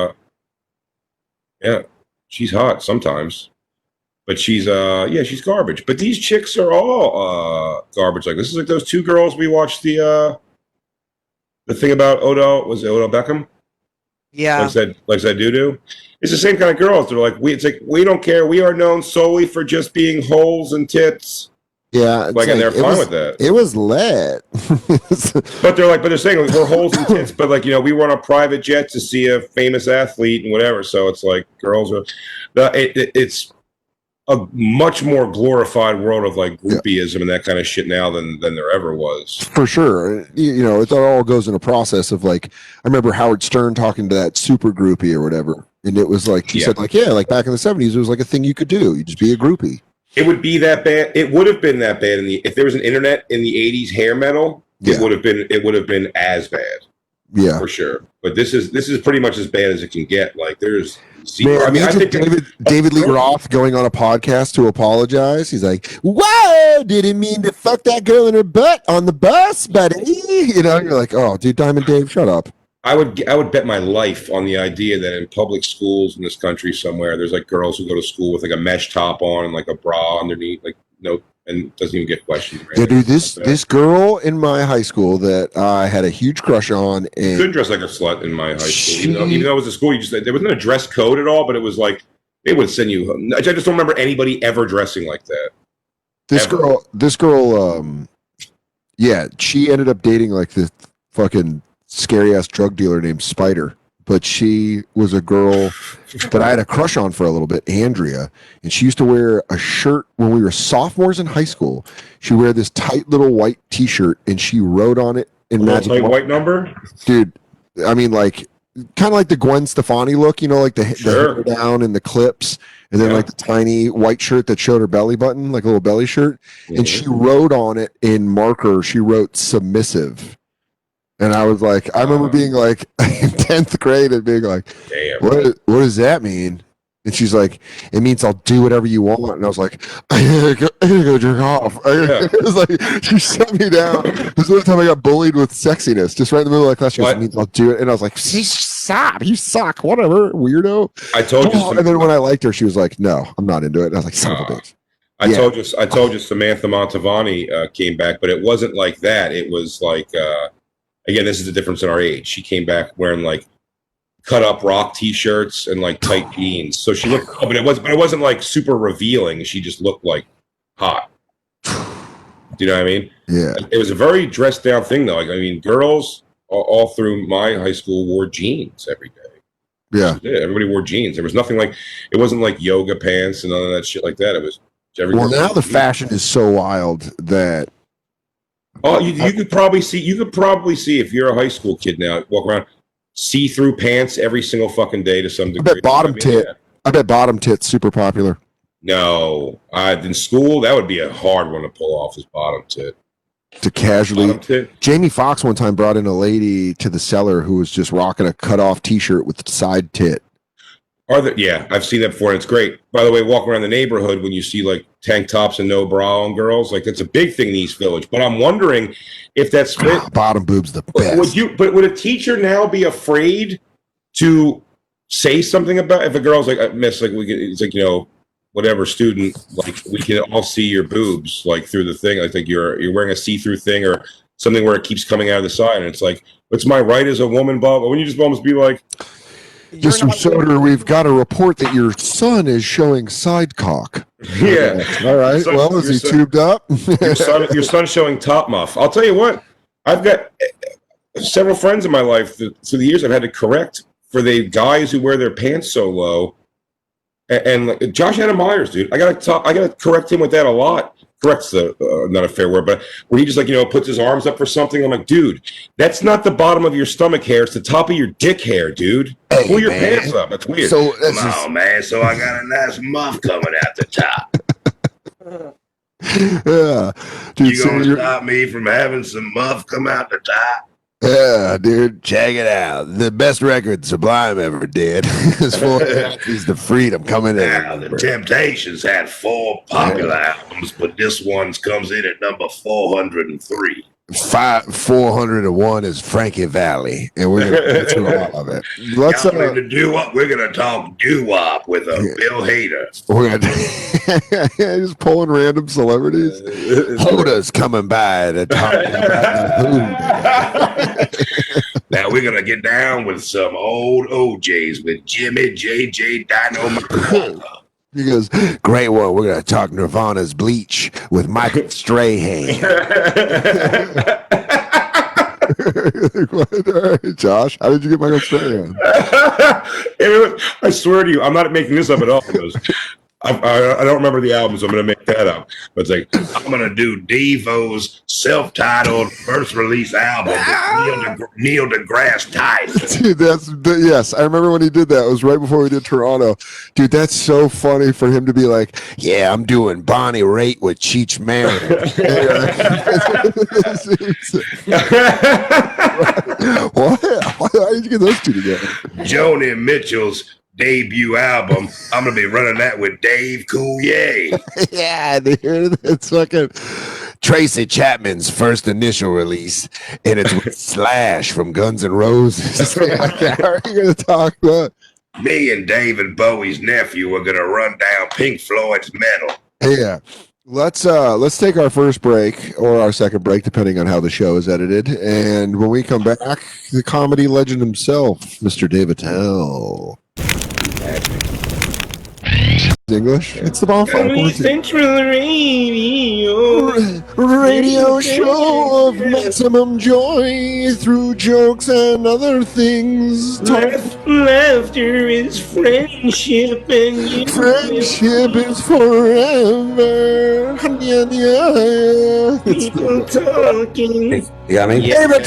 she's hot sometimes. But she's she's garbage. But these chicks are all garbage. Like this is like those two girls we watched the thing about Odell, was it Odell Beckham? Yeah. Like that doo-doo. It's the same kind of girls. They're like, we don't care. We are known solely for just being holes and tits. Yeah, it's And they're it fine was- with that. It was lit. But they're saying like, we're holes and tits, but like, we were on a private jet to see a famous athlete and whatever. So it's like girls are, it's a much more glorified world of like groupieism and that kind of shit now than there ever was. For sure. It all goes in a process of like, I remember Howard Stern talking to that super groupie or whatever. And it was like, he said like, yeah, like back in the 70s, it was like a thing you could do. You just be a groupie. It would be that bad. It would have been that bad if there was an internet in the 80s hair metal, Yeah. it would have been as bad. Yeah. For sure. But this is pretty much as bad as it can get. Like there's zero. Man, I mean, I imagine think David Lee Roth going on a podcast to apologize. He's like, "Whoa, didn't mean to fuck that girl in her butt on the bus, buddy." You're like, "Oh, dude, Diamond Dave, shut up." I would bet my life on the idea that in public schools in this country somewhere, there's like girls who go to school with like a mesh top on and like a bra underneath, like and doesn't even get questioned. or Yeah, anything dude, this like that. this girl in my high school that I had a huge crush on, You and couldn't dress like a slut in my high school, even though it was a school. There wasn't a dress code at all, but it was like they would send you. I just don't remember anybody ever dressing like that. this ever. girl, yeah, she ended up dating like this fucking scary ass drug dealer named Spider. but she was a girl that I had a crush on for a little bit, Andrea. And she used to wear a shirt when we were sophomores in high school. She would wear this tight little white T-shirt, and she wrote on it in magic Like white number? dude. I mean, like kind of like the Gwen Stefani look, you know, like the hair down and the clips, and then like the tiny white shirt that showed her belly button, like a little belly shirt. And she wrote on it in marker. She wrote "submissive," and I was like, I remember being like in 10th grade and being like, Damn. what does that mean? And she's like, it means I'll do whatever you want. And I was like, I gotta go jerk off. It was like, she shut me down. This was the time I got bullied with sexiness, just right in the middle of the class. She goes, it means I'll do it. And I was like, stop, you suck, whatever, weirdo. I told you. And then when I liked her, she was like, no, I'm not into it. And I was like, son of a bitch. I told you Samantha Montavani came back, but it wasn't like that. It was like, again, this is the difference in our age. She came back wearing like cut up rock t-shirts and like tight jeans. So she looked, but it wasn't like super revealing. She just looked like hot. Do you know what I mean? Yeah. It was a very dressed down thing though. Like, I mean, girls all through my high school wore jeans every day. Yeah. Everybody wore jeans. There was nothing like, it wasn't like yoga pants and none of that shit like that. It was well, now the fashion is so wild that you could probably see if you're a high school kid now, walk around see-through pants every single fucking day to some degree. I bet bottom tit's super popular. No, in school that would be a hard one to pull off, is bottom tit. To casually, bottom tit? Jamie Foxx one time brought in a lady to the cellar who was just rocking a cut-off T-shirt with side tit. Yeah, I've seen that before, and it's great. By the way, walking around the neighborhood when you see like tank tops and no bra on girls, like that's a big thing in East Village. But I'm wondering if that's bottom boob's the best. Would a teacher now be afraid to say something about if a girl's like, Miss, like it's like, you know, whatever student, like we can all see your boobs like through the thing. I think you're wearing a see-through thing or something where it keeps coming out of the side, and it's like, it's my right as a woman, Bob. But when you just almost be like, Mr. Soder, we've got a report that your son is showing side cock. Yeah. All right. Well, is he tubed up? your son's showing top muff. I'll tell you what, I've got several friends in my life that through the years I've had to correct for the guys who wear their pants so low. And like, Josh Adam Myers, dude, I gotta correct him with that a lot. Correct's not a fair word, but when he just like, you know, puts his arms up for something, I'm like, dude, that's not the bottom of your stomach hair, it's the top of your dick hair, dude. Hey, pull your man. pants up. That's weird. So that's man, so I got a nice muff coming out the top. Yeah, dude. Stop me from having some muff come out the top? Yeah, dude, check it out. The best record Sublime ever did is the Freedom coming in. Now, the Temptations had 4 popular albums, but this one comes in at number 403. 401 is Frankie Valley, and we're gonna get through all of it. Let's to doo-wop. We're gonna talk doo-wop with Bill Hader. We're gonna just pulling random celebrities. Hoda's coming by to talk about Now we're gonna get down with some old OJs with Jimmy JJ Dynamite. He goes, great one. We're going to talk Nirvana's Bleach with Michael Strahan. All right, Josh, how did you get Michael Strahan? I swear to you, I'm not making this up at all. He goes, I don't remember the album, so I'm going to make that up. But it's like, I'm going to do Devo's self-titled first release album with Neil deGrasse Tyson. Dude, yes, I remember when he did that. It was right before we did Toronto. Dude, that's so funny for him to be like, yeah, I'm doing Bonnie Raitt with Cheech Marin. What? How did you get those two together? Joni Mitchell's debut album. I'm gonna be running that with Dave Coulier. Yeah, dude, it's fucking Tracy Chapman's first initial release, and it's with Slash from Guns N' Roses. How are you gonna talk about? Me and David Bowie's nephew are gonna run down Pink Floyd's Metal. Yeah. Let's take our first break or our second break, depending on how the show is edited. And when we come back, the comedy legend himself, Mr. David Tell. English? It's the Bonfire. Central Radio. Radio show of maximum joy through jokes and other things. Laughter is friendship, and Friendship is forever. Yeah, yeah. people talking. You got me? David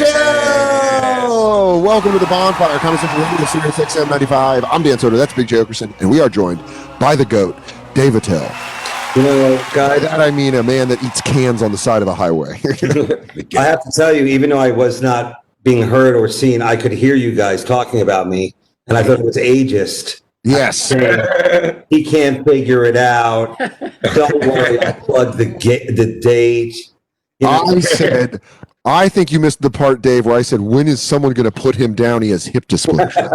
Tell! Welcome to the Bonfire, Comedy Central Radio, Sirius XM 95. I'm Dan Soder, that's Big J. Okerson, and we are joined by the GOAT, David Tell. You know, By guys, that I mean a man that eats cans on the side of a highway. I have to tell you, even though I was not being heard or seen, I could hear you guys talking about me, and I thought it was ageist. Yes. He can't figure it out. Don't worry, I plugged the date. You know, I said, I think you missed the part, Dave, where I said, when is someone going to put him down? He has hip dysplasia.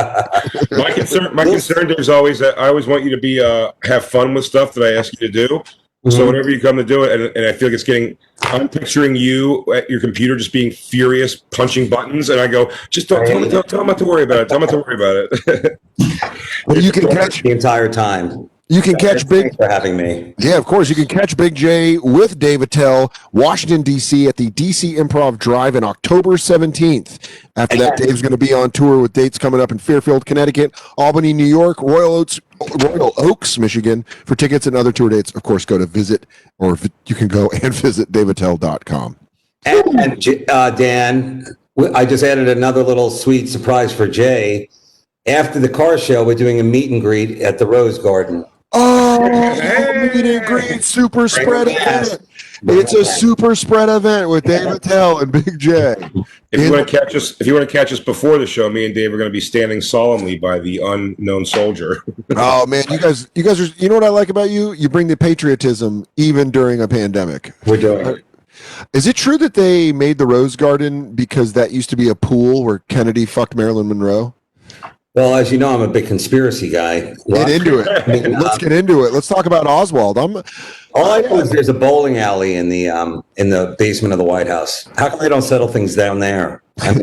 My concern is always that I always want you to be have fun with stuff that I ask you to do. So whenever you come to do it, and I feel like it's getting, I'm picturing you at your computer just being furious, punching buttons, and I go, just tell him not to worry about it. Tell him not to worry about it. Well, you can catch the entire time. You can catch Big. Thanks for having me. Yeah, of course. You can catch Big J with David Tell, Washington, D.C. at the D.C. Improv Drive-In October 17th. After that, Dave's going to be on tour with dates coming up in Fairfield, Connecticut, Albany, New York, Royal Oaks, Michigan. For tickets and other tour dates, of course, go to visit, or you can go and visit davidtell.com. And Dan, I just added another little sweet surprise for Jay. After the car show, we're doing a meet and greet at the Rose Garden. Oh, meet and greet super spread event. It's a super spread event with David Tell and Big J. If you want to catch us before the show, me and Dave are going to be standing solemnly by the unknown soldier. Oh man, you guys are. You know what I like about you? You bring the patriotism even during a pandemic. We're doing it. Is it true that they made the Rose Garden because that used to be a pool where Kennedy fucked Marilyn Monroe? Well, as you know, I'm a big conspiracy guy. Get into it. Let's get into it. Let's talk about Oswald. All I know is there's a bowling alley in the basement of the White House. How come they don't settle things down there?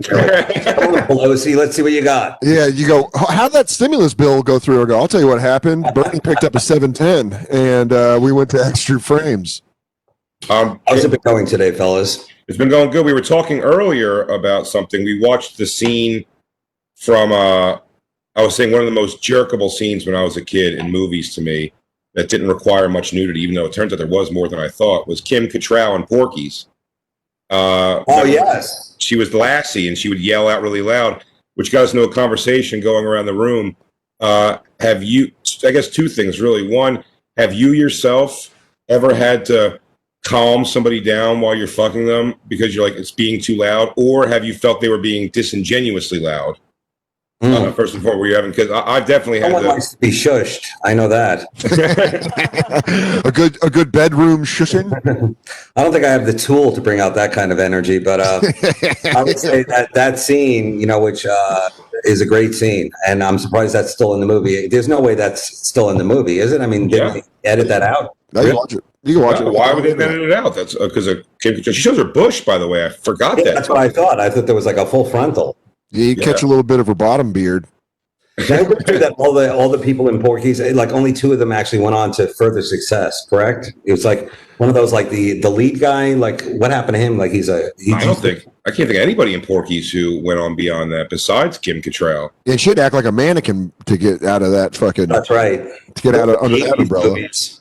Pelosi, let's see what you got. Yeah, you go. How'd that stimulus bill go through? I go, I'll tell you what happened. Bernie picked up a 710, and we went to extra frames. How's it been going today, fellas? It's been going good. We were talking earlier about something. We watched the scene from I was saying one of the most jerkable scenes when I was a kid in movies to me that didn't require much nudity, even though it turns out there was more than I thought, was Kim Cattrall in Porky's. Yes. She was Lassie, and she would yell out really loud, which got us into a conversation going around the room. Have you, I guess two things really. One, have you yourself ever had to calm somebody down while you're fucking them because you're like, it's being too loud? Or have you felt they were being disingenuously loud? First and foremost, were you having? Because I've definitely had. Someone likes to be shushed. I know that. a good bedroom shushing. I don't think I have the tool to bring out that kind of energy, but I would say that scene, which is a great scene, and I'm surprised that's still in the movie. There's no way that's still in the movie, is it? I mean, did they edit that out? No, you watch it. You can watch it. Why would they edit it out? That's because she shows her bush. By the way, I forgot that. That's what I thought. I thought there was like a full frontal. You catch a little bit of her bottom beard. I would say that all the people in Porky's, like only two of them actually went on to further success. Correct? It was like one of those, like the lead guy. Like what happened to him? Like I can't think of anybody in Porky's who went on beyond that besides Kim Cattrall. And she'd act like a mannequin to get out of that fucking. That's right. To get out of under that umbrella. Movies.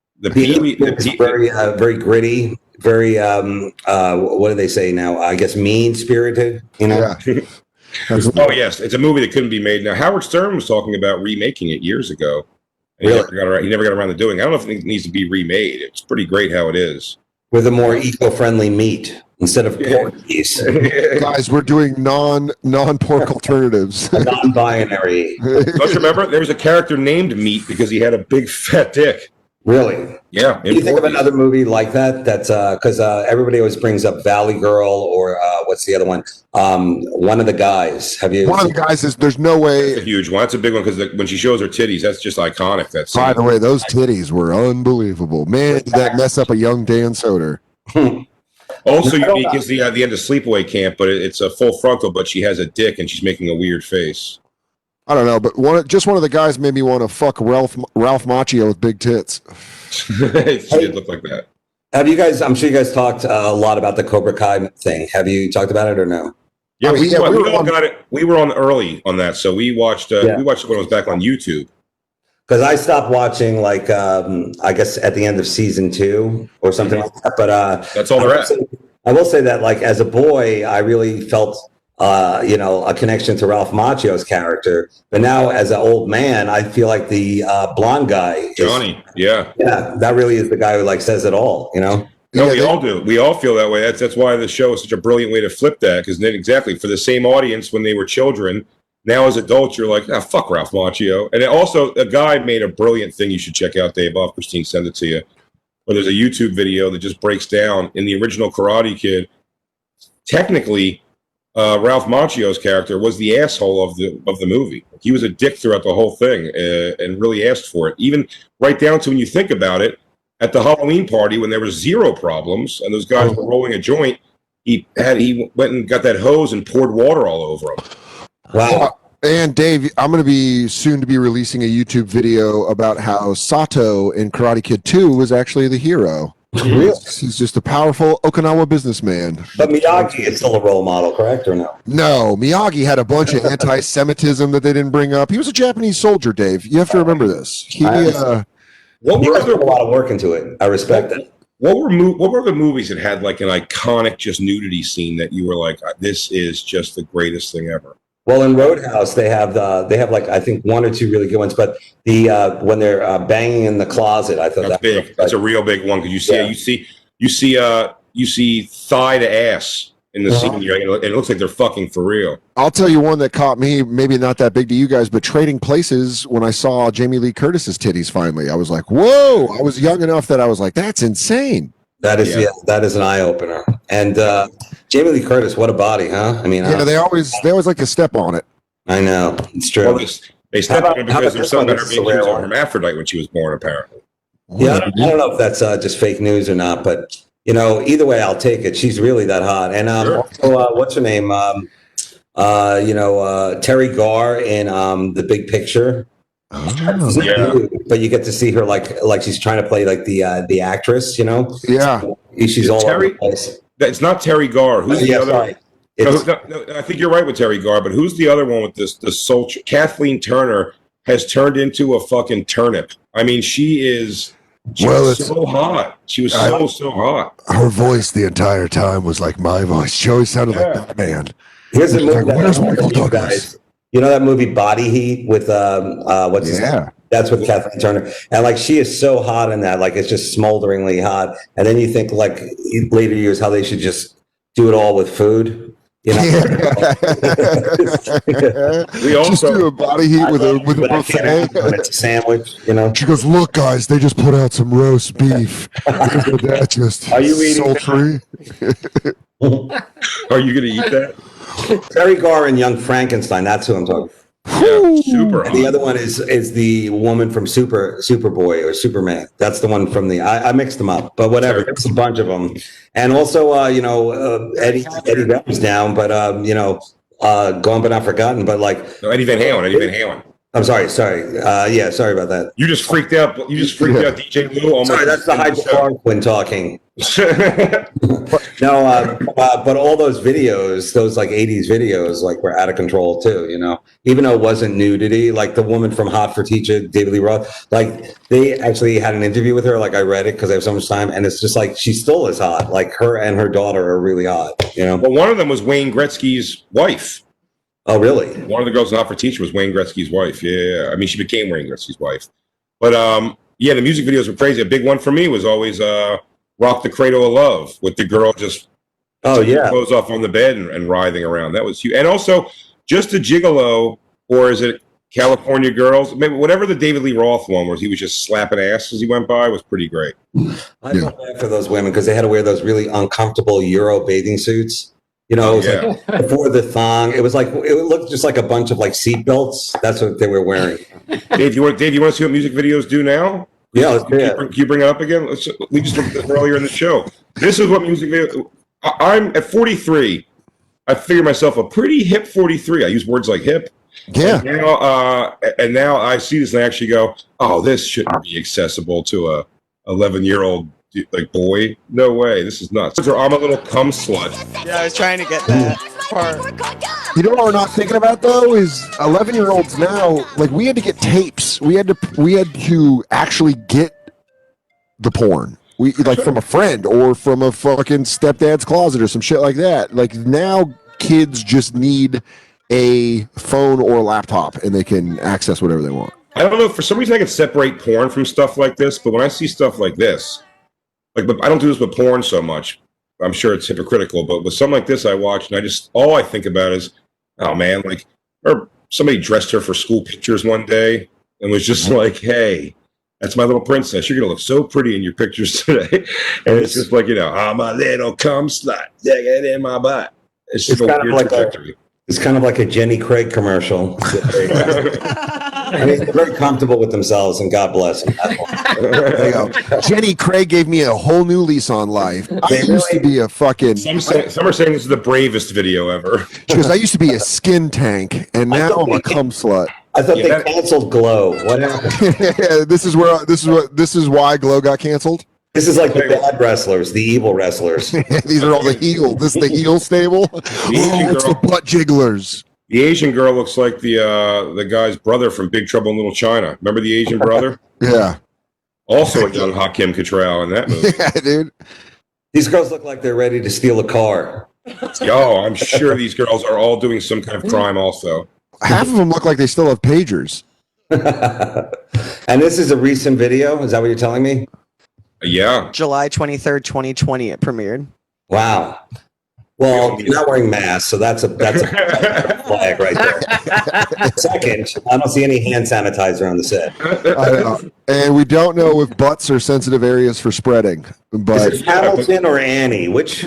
Very gritty. Very what do they say now? I guess mean spirited. Yeah. Oh yes, it's a movie that couldn't be made now. Howard Stern was talking about remaking it years ago. Really? He never got around to doing it. I don't know if it needs to be remade. It's pretty great how it is. With a more eco-friendly meat instead of pork piece. Guys, we're doing non-pork alternatives. Non-binary. Don't you remember? There was a character named Meat because he had a big fat dick. Really? Yeah. Do you think of another movie like that? That's because everybody always brings up Valley Girl or what's the other one? One of the Guys. Have you? One of the Guys is. There's no way. That's a huge one. That's a big one because when she shows her titties, that's just iconic. That's. By the way, those titties were unbelievable. Man, did that mess up a young Dan Soder. Also unique is the end of Sleepaway Camp, but it's a full frontal, but she has a dick and she's making a weird face. I don't know, but one of the guys made me want to fuck Ralph Macchio with big tits. She did look like that. Have you guys? I'm sure you guys talked a lot about the Cobra Kai thing. Have you talked about it or no? Yeah, we we were all on- got it. We were on early on that, so we watched. We watched it when it was back on YouTube. Because I stopped watching, like, I guess at the end of season 2 or something like that. But That's all they're at. I will say that, like, as a boy, I really felt, a connection to Ralph Macchio's character. But now, as an old man, I feel like the blonde guy, Johnny. Yeah. that really is the guy who like says it all. No, Yeah, we all do. We all feel that way. That's why the show is such a brilliant way to flip that. Because then, exactly for the same audience when they were children, now as adults, you're like, fuck Ralph Macchio. And also, a guy made a brilliant thing you should check out, Dave. I'll have Christine send it to you. But there's a YouTube video that just breaks down in the original Karate Kid. Technically, Ralph Macchio's character was the asshole of the movie. He was a dick throughout the whole thing and really asked for it. Even right down to when you think about it, at the Halloween party when there was zero problems and those guys were rolling a joint, he went and got that hose and poured water all over them. Wow. And Dave, I'm going to be soon to be releasing a YouTube video about how Sato in Karate Kid 2 was actually the hero. Really? He's just a powerful Okinawa businessman. But Miyagi is still a role model, correct or no? No, Miyagi had a bunch of anti-Semitism that they didn't bring up. He was a Japanese soldier, Dave. You have to remember this. He, What You were guys put a other, lot of work into it. I respect it. what were the movies that had like an iconic just nudity scene that you were like, this is just the greatest thing ever? Well, in Roadhouse, they have like I think 1 or 2 really good ones. But the when they're banging in the closet, I thought That's big. That's a real big one because you see thigh to ass in the scene, and it looks like they're fucking for real. I'll tell you one that caught me, maybe not that big to you guys, but Trading Places, when I saw Jamie Lee Curtis's titties finally, I was like, whoa. I was young enough that I was like, that's insane. that is an eye opener. And Jamie Lee Curtis, what a body, huh? I mean, Yeah, they always like to step on it. I know it's true. Well, they stepped How on it about because this there's something one? about her This is being a rare a one. hermaphrodite when she was born, apparently. Yeah, I don't know if that's just fake news or not, but either way, I'll take it. She's really that hot. And Sure. also, what's her name? Terry Garr in The Big Picture. Oh, Yeah. But you get to see her like she's trying to play like the actress. yeah. She's all over Terry- the place. It's not Terry Garr. Who's the Yeah, other? sorry. No, It's- no, I think you're right with Terry Garr, but who's the other one with the soul? Kathleen Turner has turned into a fucking turnip. I mean, she was so hot. She was so hot. Her voice the entire time was like my voice. She always sounded Yeah. like Batman. Here's a movie Like, that where's I Michael recommend you Douglas? guys. You know that movie Body Heat with what's his name? Yeah. That's with Kathleen Turner, and like she is so hot in that, like it's just smolderingly hot. And then you think like later years how they should just do it all with food. We Just also do a body heat with a But I can't buffet. have it. It's a sandwich, She goes, look, guys, they just put out some roast beef. Isn't that just Are you eating sultry? are you going to eat that? Terry Garr and Young Frankenstein. That's who I'm talking. Yeah, super And the hot. other one is the woman from Superboy or Superman. That's the one from the. I mixed them up, but whatever. There's a bunch of them, and also Eddie Vedder's down, but gone but not forgotten. But like No, Eddie Van Halen. I'm sorry. Sorry about that. You just freaked out. You just freaked out DJ Lou. Almost Sorry, that's the hydrochloroquine talking. No, but all those videos, those like 80s videos, like were out of control too, even though it wasn't nudity, like the woman from Hot for Teacher, David Lee Roth, like they actually had an interview with her. Like I read it because I have so much time, and it's just like, she still is hot. Like her and her daughter are really hot, Well, one of them was Wayne Gretzky's wife. Oh, really? One of the girls in Hot for Teacher was Wayne Gretzky's wife. Yeah. I mean, she became Wayne Gretzky's wife. But yeah, the music videos were crazy. A big one for me was always Rock the Cradle of Love with the girl just clothes off on the bed and writhing around. That was huge. And also Just a Gigolo, or is it California Girls? Maybe whatever the David Lee Roth one was, he was just slapping ass as he went by, was pretty great. I felt bad for those women because they had to wear those really uncomfortable Euro bathing suits. It was like before the thong. It looked just like a bunch of like seat belts. That's what they were wearing. Dave, you want to see what music videos do now? Yeah, let's do it. Can you bring it up again? We just looked at it earlier in the show. This is what music video. I'm at 43. I figure myself a pretty hip 43. I use words like hip. Yeah. And now I see this and I actually go, oh, this shouldn't be accessible to a 11-year-old like boy, no way, this is nuts. I'm a little cum slut. Yeah, I was trying to get that part. You know what we're not thinking about though is 11-year-olds now. Like we had to get tapes. We had to actually get the porn. We like from a friend or from a fucking stepdad's closet or some shit like that. Like now, kids just need a phone or a laptop and they can access whatever they want. I don't know. For some reason, I can separate porn from stuff like this. But when I see stuff like this, but I don't do this with porn so much. I'm sure it's hypocritical, but with something like this, I watch and all I think about is, oh man, like, or somebody dressed her for school pictures one day and was just like, hey, that's my little princess. You're gonna look so pretty in your pictures today. And it's just like, I'm a little cum slut, dig it in my butt. It's just a weird trajectory. It's kind of like a Jenny Craig commercial. I mean, they're very comfortable with themselves, and God bless them. There you go. Jenny Craig gave me a whole new lease on life. I used to be a fucking. Some are saying this is the bravest video ever. Because I used to be a skin tank, and now I'm a cum slut. I thought they canceled Glow. What happened? This is why Glow got canceled. This is like the bad wrestlers, the evil wrestlers. These are all the heel. This is the heel stable. It's the butt jigglers. The Asian girl looks like the guy's brother from Big Trouble in Little China. Remember the Asian brother? Yeah. Also a young Hakim Cattrall in that movie. Yeah, dude. These girls look like they're ready to steal a car. Oh, I'm sure these girls are all doing some kind of crime also. Half of them look like they still have pagers. And this is a recent video? Is that what you're telling me? Yeah. July 23rd, 2020, it premiered. Wow. Well, you're not wearing masks, so that's a flag right there. Second, I don't see any hand sanitizer on the set. I know. And we don't know if butts are sensitive areas for spreading. But Is it Hamilton or Annie? Which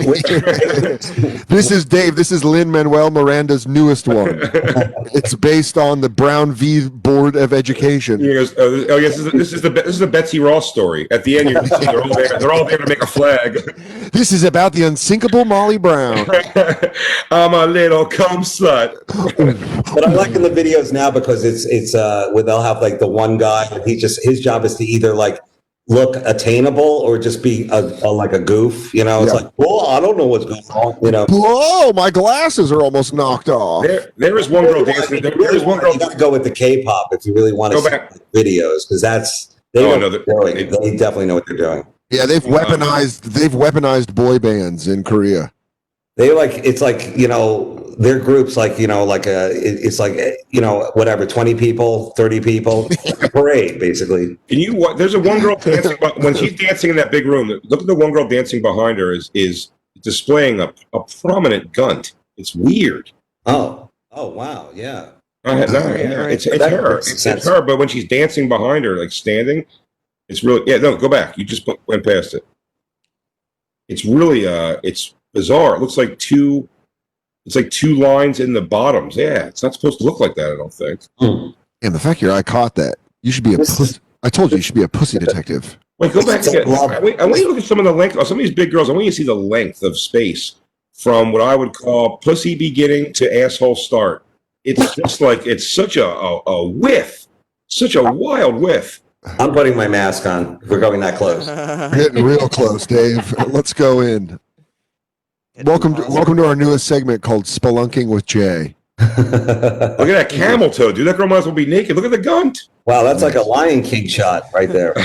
this is Dave. This is Lin-Manuel Miranda's newest one. It's based on the Brown v. Board of Education. He goes, oh yes, this is the Betsy Ross story. At the end, they're all there to make a flag. This is about the unsinkable Molly Brown. I'm a little cum slut. But I'm liking the videos now because it's where they'll have like the one guy and his job is to either like look attainable or just be like a goof. It's like, well, I don't know what's going on. Whoa, my glasses are almost knocked off. There is one girl dancing. There is one girl. You got to go with the K-pop if you really want to see videos because they definitely know what they're doing. Yeah, they've weaponized boy bands in Korea. It's like their groups it's like whatever 20 people 30 people a parade basically. There's a one girl dancing when she's dancing in that big room. Look at the one girl dancing behind her is displaying a prominent gunt. It's weird. Oh wow, yeah. It's her. It's her. But when she's dancing behind her, like standing, it's really no. Go back. You just went past it. It's really it's bizarre. It looks like two lines in the bottoms. Yeah, it's not supposed to look like that, I don't think. And the fact your eye caught that, you should be a pussy. I told you should be a pussy detective. Wait, go back again. I want you to look at some of the length of some of these big girls. I want you to see the length of space from what I would call pussy beginning to asshole start. It's just like it's such a whiff, such a wild whiff. I'm putting my mask on. We're going that close. Getting real close, Dave. Let's go in. Welcome to our newest segment called Spelunking with Jay. Look at that camel toe, dude. That girl might as well be naked. Look at the gunt. Wow, that's like a Lion King shot right there.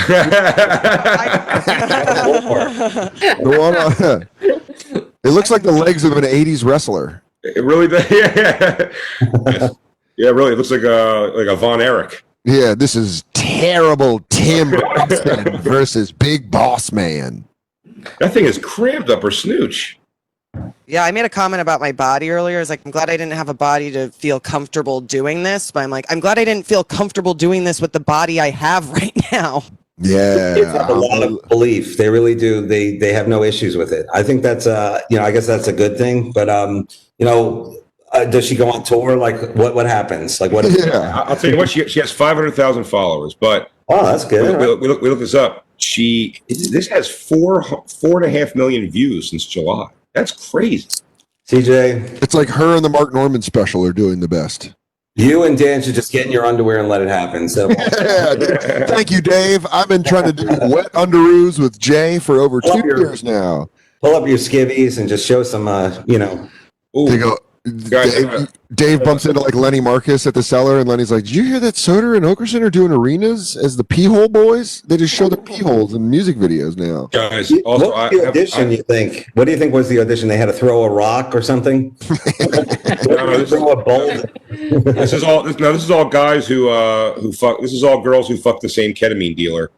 It looks like the legs of an 80s wrestler. It really does. Yeah, really. It looks like a Von Erich. Yeah, this is terrible Tim Braxton versus Big Boss Man. That thing is cramped up her snooch. Yeah, I made a comment about my body earlier. I was like, I'm glad I didn't have a body to feel comfortable doing this. But I'm like, I'm glad I didn't feel comfortable doing this with the body I have right now. Yeah. Kids have a lot of belief. They really do. They have no issues with it. I think that's I guess that's a good thing. But does she go on tour? Like what happens? Like what? I'll tell you what. She has 500,000 followers. But that's good. We look this up. This has 4.5 million views since July. That's crazy. CJ, it's like her and the Mark Norman special are doing the best. You and Dan should just get in your underwear and let it happen. So Yeah, dude. Thank you, Dave. I've been trying to do wet underoos with Jay for over 2 years now. pull up your skivvies and just show some, you know. Ooh, They go. guys, Dave bumps into like Lenny Marcus at the cellar, and Lenny's like, "Did you hear that Soder and Okerson are doing arenas as the pee hole boys? They just show their pee holes in music videos now." guys. Also, What was the audition, you think? What do you think was the audition? They had to throw a rock or something? Throw a bolt? this is all. This is all guys who fuck. This is all girls who fuck the same ketamine dealer.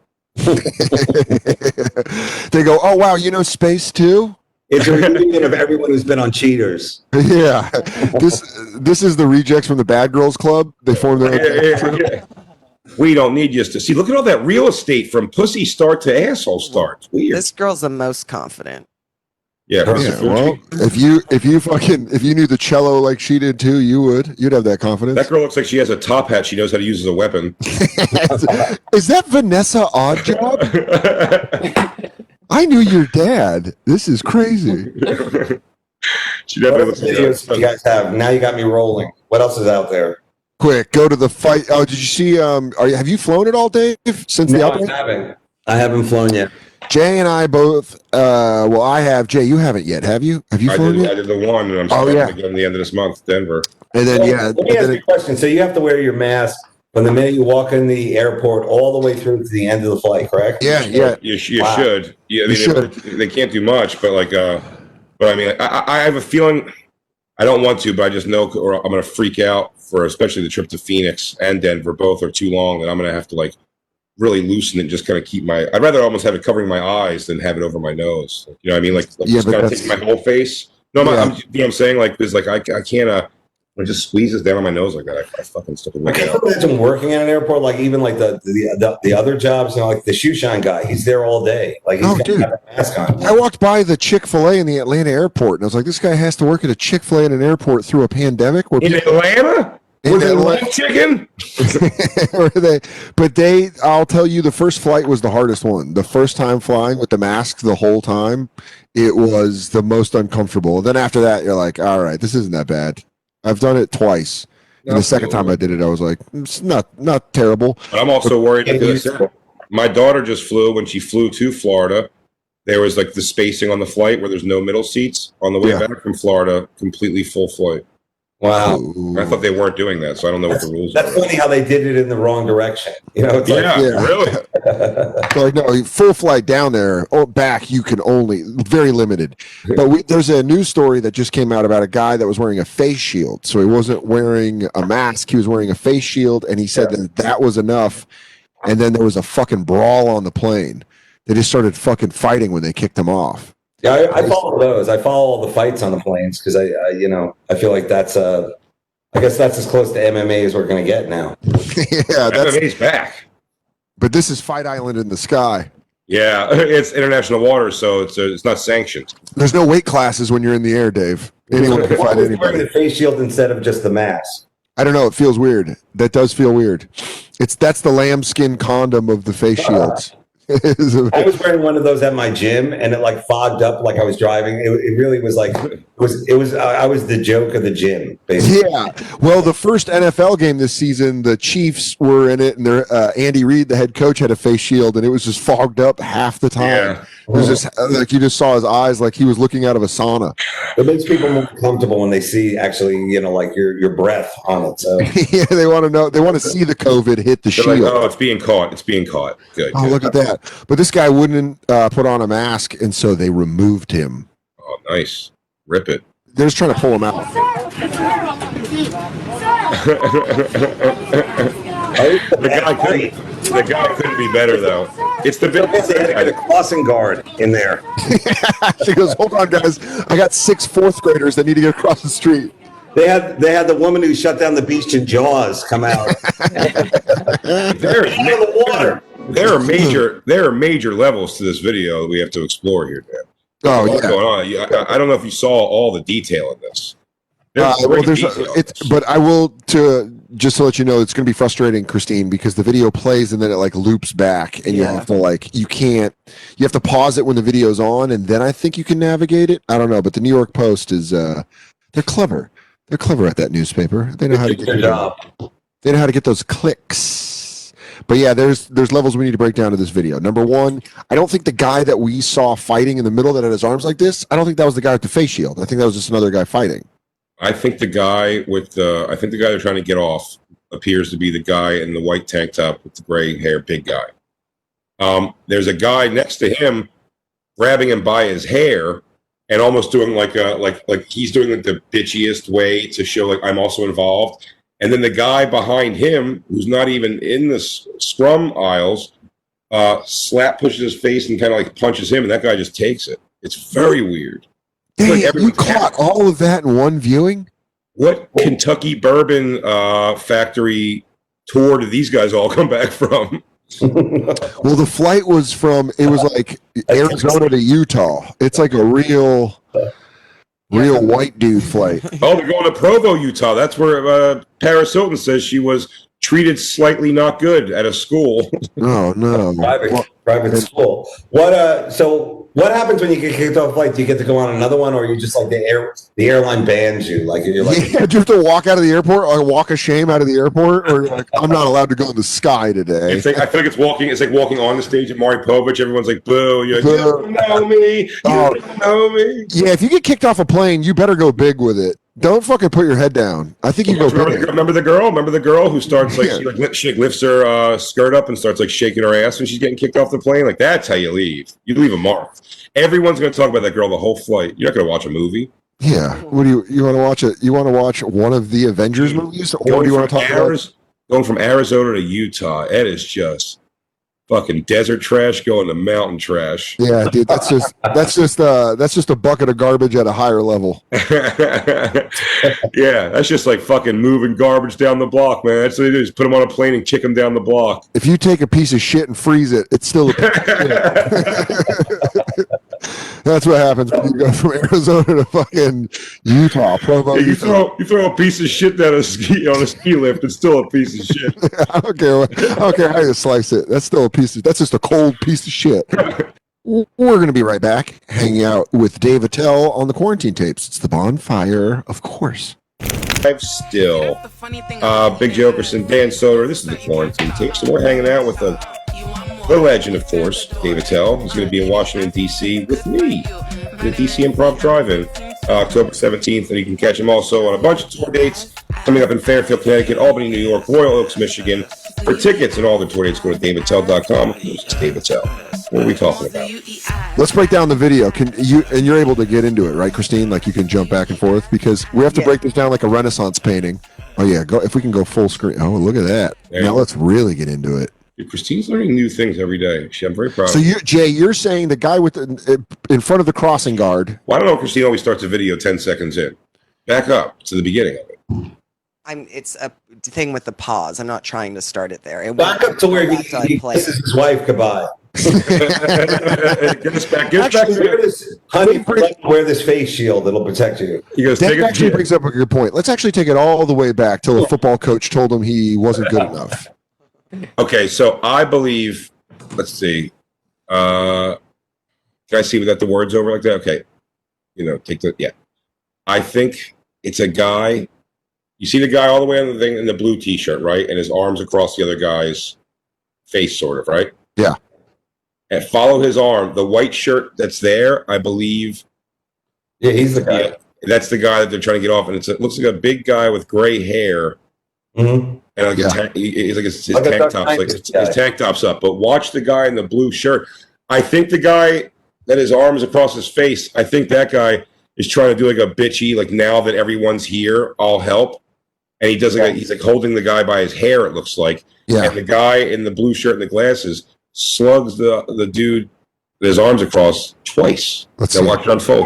They go, "Oh wow, you know Space too?" It's a reunion of everyone who's been on Cheaters. Yeah, this is the rejects from the Bad Girls Club. They formed their own. Yeah. We don't need you to see. Look at all that real estate from pussy start to asshole start. It's weird. This girl's the most confident. Yeah. Yeah, well, if you knew the cello like she did too, you'd have that confidence. That girl looks like she has a top hat she knows how to use as a weapon. Is that Vanessa Oddjob? I knew your dad. This is crazy. She What definitely other looks like videos do you guys have? Now you got me rolling. What else is out there? Quick, go to the fight. Oh, did you see? Have you flown it all, Dave? Since the No, outbreak? I haven't flown yet. Jay and I both. Well, I have. Jay, you haven't yet, have you? Have you I flown did yet? the one, and I'm Oh, supposed yeah. to go in the end of this month, Denver. And then yeah, Let me ask you a question. So you have to wear your mask from the minute you walk in the airport all the way through to the end of the flight, correct? yeah. You Wow. should. Yeah, I mean, should. they can't do much, but but I mean, I have a feeling. I don't want to, but I just know, or I'm going to freak out for especially the trip to Phoenix and Denver. Both are too long, and I'm going to have to really loosen it. Just kind of keep my. I'd rather almost have it covering my eyes than have it over my nose. You know what I mean? Like Yeah, just but kind of that's- take my whole face. No, Yeah. you know what I'm saying? Like, there's I can't. When it just squeezes down on my nose like that, I fucking stick with my I can't head. imagine working at an airport, like even like the other jobs, like the shoe shine guy. He's there all day. Like he's Oh, got dude. a mask on. I walked by the Chick-fil-A in the Atlanta airport, and I was like, "This guy has to work at a Chick-fil-A in an airport through a pandemic." Where In Atlanta? In Was it Atlanta. live chicken? I'll tell you, the first flight was the hardest one. The first time flying with the mask the whole time, it was the most uncomfortable. Then after that, you're like, all right, this isn't that bad. I've done it twice. And the second time I did it, I was like, it's not terrible. But I'm also worried Getting because used to it. my daughter just flew. When she flew to Florida, there was the spacing on the flight where there's no middle seats. On the way Yeah. back from Florida, completely full flight. Wow. Ooh. I thought they weren't doing that, so I don't know what the rules That's are. funny how they did it in the wrong direction. You know, it's Yeah, Yeah. really. So, like, no, full flight down there. Oh, back you can only very limited. But there's a news story that just came out about a guy that was wearing a face shield. So he wasn't wearing a mask; he was wearing a face shield, and he said that was enough. And then there was a fucking brawl on the plane. They just started fucking fighting when they kicked him off. Yeah, I follow those. I follow all the fights on the planes because I feel like that's I guess that's as close to MMA as we're going to get now. Yeah, FMA's back. but this is Fight Island in the sky. Yeah, it's international waters, so it's not sanctioned. There's no weight classes when you're in the air, Dave. Anyone can Why fight was he wearing anybody. the face shield instead of just the mask? I don't know. It feels weird. That does feel weird. That's the lambskin condom of the face shields. I was wearing one of those at my gym, and it fogged up like I was driving. It really was I was the joke of the gym, basically. Yeah. Well, the first NFL game this season, the Chiefs were in it, and Andy Reid, the head coach, had a face shield, and it was just fogged up half the time. Yeah. It was just like you just saw his eyes like he was looking out of a sauna. It makes people more comfortable when they see actually, your breath on it. So Yeah, they want to know. They want to see the COVID hit the They're shield. like, oh, it's being caught. It's being caught. Good. Oh, good. look at that. But this guy wouldn't put on a mask, and so they removed him. Oh, nice. Rip it. They're just trying to pull him out. The guy couldn't be better, though. It's the big they had a crossing guard in there. She goes, hold on, guys. I got 6 fourth graders that need to get across the street. They had the woman who shut down the beach in Jaws come out. There, Out of the water. there are major levels to this video that we have to explore here, Dan. Oh, What's yeah. going on? I don't know if you saw all the detail in this. There's Well, great there's detail in it's, this. but I will just to let you know, it's going to be frustrating, Christine, because the video plays and then it loops back, and you Yeah. have to you have to pause it when the video's on, and then I think you can navigate it. I don't know, but the New York Post is they're clever. They're clever at that newspaper. They know how to get Good job. They know how to get those clicks. But yeah, there's levels we need to break down to this video. Number one, I don't think the guy that we saw fighting in the middle that had his arms like this, I don't think that was the guy with the face shield. I think that was just another guy fighting. I think the guy they're trying to get off appears to be the guy in the white tank top with the gray hair, big guy. There's a guy next to him grabbing him by his hair and almost doing like he's doing it the bitchiest way to show like I'm also involved. And then the guy behind him, who's not even in the scrum aisles, pushes his face and kind of like punches him, and that guy just takes it. It's very weird. It's Damn, like you everyone's caught all of that in one viewing? What Kentucky bourbon factory tour did these guys all come back from? Well, the flight was like Arizona to Utah. It's like a real white dude flight. Oh, they're going to Provo, Utah. That's where Paris Hilton says she was treated slightly not good at a school. Oh no, Private school. So what happens when you get kicked off a flight? Do you get to go on another one, or you just like the airline bans you? Like you're like, yeah, do you have to walk out of the airport, or walk of shame out of the airport, or like I'm not allowed to go in the sky today? I feel like it's like walking on the stage at Maury Povich. Everyone's like, boo. You're like, Boo. you don't know me. You don't know me. Yeah, if you get kicked off a plane, you better go big with it. Don't fucking put your head down. I think you go big. Remember the girl who starts like she lifts her skirt up and starts like shaking her ass when she's getting kicked off the plane. Like that's how you leave. You leave a mark. Everyone's going to talk about that girl the whole flight. You're not going to watch a movie. Yeah. What do you want to watch it? You want to watch one of the Avengers movies, or do you want to talk about going from Arizona to Utah? It is just fucking desert trash going to mountain trash. Yeah, dude, that's just a bucket of garbage at a higher level. Yeah, that's just like fucking moving garbage down the block, man. That's what it is. Put them on a plane and kick them down the block. If you take a piece of shit and freeze it, it's still a piece of shit. That's what happens when you go from Arizona to fucking Utah. Provo, You Utah. throw a piece of shit down a ski on a ski lift. It's still a piece of shit. I don't care how you slice it. That's still a piece of. That's just a cold piece of shit. We're going to be right back, hanging out with Dave Attell on the Quarantine Tapes. It's the bonfire, of course. Still, Big Jokerson, Dan Soder. This is the Quarantine Tapes, and we're hanging out with the legend, of course, Dave Attell. He's going to be in Washington, D.C. with me, the D.C. Improv Drive-In, October 17th, and you can catch him also on a bunch of tour dates coming up in Fairfield, Connecticut, Albany, New York, Royal Oaks, Michigan. For tickets and all the tour dates, go to daveattell.com. It's Dave Attell. What are we talking about? Let's break down the video. You're able to get into it, right, Christine? Like you can jump back and forth because we have to break this down like a Renaissance painting. Oh yeah, if we can go full screen. Oh, look at that. Now let's really get into it. Dude, Christine's learning new things every day. I'm very proud. So you're saying the guy with in front of the crossing guard. Well, I don't know. Christine always starts a video 10 seconds in. Back up to the beginning of it. It's a thing with the pause. I'm not trying to start it there. back up to where he kisses his wife goodbye. Get us back. Honey, wear this face shield. It'll protect you. He goes, That actually brings up a good point. Let's actually take it all the way back till a football coach told him he wasn't good enough. Okay, so I believe. Let's see. Can I see without the words over like that? Okay. I think it's a guy. You see the guy all the way on the thing in the blue T-shirt, right? And his arms across the other guy's face, sort of, right? Yeah. And follow his arm. The white shirt that's there, I believe. Yeah, he's the guy. Yeah, that's the guy that they're trying to get off, and it looks like a big guy with gray hair. Mm-hmm. And like his tank top's his tank top's up. But watch the guy in the blue shirt. I think the guy that his arms across his face. I think that guy is trying to do like a bitchy, like now that everyone's here, I'll help. And he does he's like holding the guy by his hair. It looks like. Yeah. And the guy in the blue shirt and the glasses slugs the dude with his arms across twice. Let's now see. watch it unfold.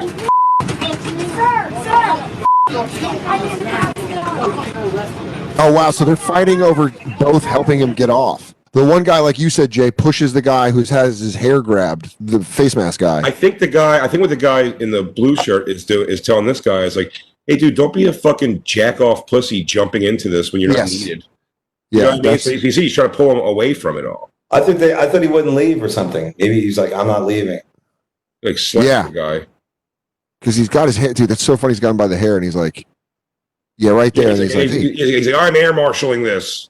Oh wow! So they're fighting over both helping him get off. The one guy, like you said, Jay, pushes the guy who has his hair grabbed, the face mask guy. I think what the guy in the blue shirt is telling this guy is like, hey, dude, don't be a fucking jack off pussy jumping into this when you're not needed. You know what I mean? So you see, he's trying to pull him away from it all. I thought he wouldn't leave or something. Maybe he's like, I'm not leaving. Like slap the guy. Because he's got his hair, dude. That's so funny. He's got him by the hair, and he's like, Yeah, right there. He's And like, he's like, hey, he's like, I'm air marshaling this.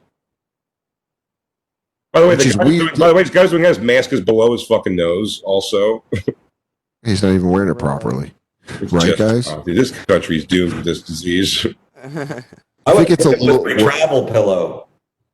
By the way, Which is weird. this guy's doing that, his mask is below his fucking nose. Also, he's not even wearing it properly. It's Right, guys? dude, this country's doomed with this disease. I think it's a little travel pillow.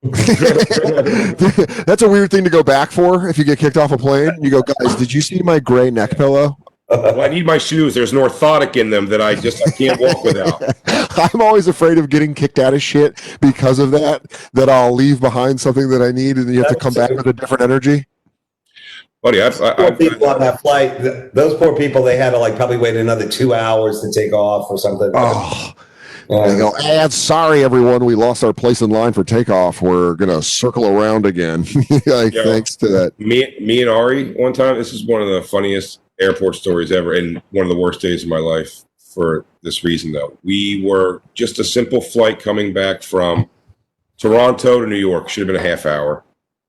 That's a weird thing to go back for if you get kicked off a plane. You go, guys, did you see my gray neck pillow? Well, I need my shoes. There's an orthotic in them that I can't walk without. I'm always afraid of getting kicked out of shit because of that I'll leave behind something that I need and then you have to come back with a different energy. Buddy, Poor people on that flight. Those poor people, they had to like probably wait another 2 hours to take off or something. Oh. They go, sorry, everyone. We lost our place in line for takeoff. We're going to circle around again. Thanks to that. Me and Ari, one time, this is one of the funniest airport stories ever and one of the worst days of my life for this reason, though. We were just a simple flight coming back from Toronto to New York. Should have been a half hour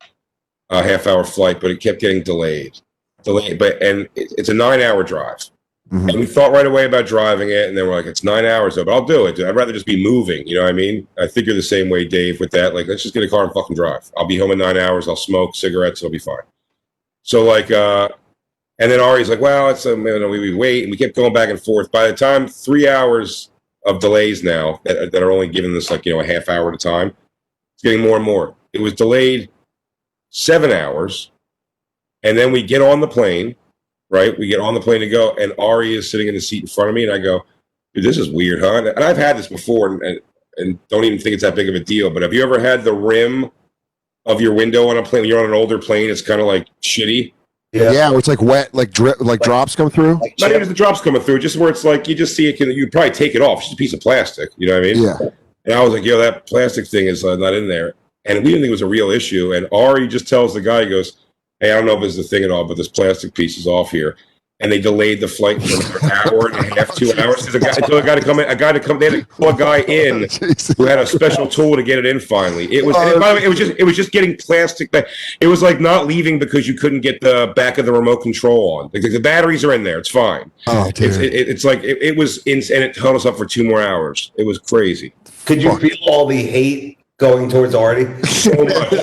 flight, but it kept getting delayed. And it's a 9-hour drive. Mm-hmm. And we thought right away about driving it, and then we're like, it's 9 hours, though, but I'll do it. I'd rather just be moving, you know what I mean? I think you're the same way, Dave, with that. Like, let's just get a car and fucking drive. I'll be home in 9 hours. I'll smoke cigarettes. It'll be fine. So, and then Ari's like, well, we wait, and we kept going back and forth. By the time 3 hours of delays now that are only giving this, a half hour at a time, it's getting more and more. It was delayed 7 hours, and then we get on the plane. Right, we get on the plane to go, and Ari is sitting in the seat in front of me, and I go, dude, this is weird, huh? And I've had this before, and don't even think it's that big of a deal. But have you ever had the rim of your window on a plane? When you're on an older plane, it's kind of like shitty. Yeah, where it's like wet, like drip, like drops come through. Not even the drops coming through, just where it's like you just see it. You probably take it off. It's just a piece of plastic. You know what I mean? Yeah. And I was like, yo, that plastic thing is not in there, and we didn't think it was a real issue. And Ari just tells the guy, he goes, hey, I don't know if it's the thing at all, but this plastic piece is off here. And they delayed the flight for an hour and a half, 2 hours. They had to pull a guy in who had a special tool to get it in finally. It was, and by the way, it was just getting plastic. It was like not leaving because you couldn't get the back of the remote control on. Like, the batteries are in there. It's fine. Oh, dude. It's like, it was, and it held us up for 2 more hours. It was crazy. Could you feel all the hate going towards Artie? So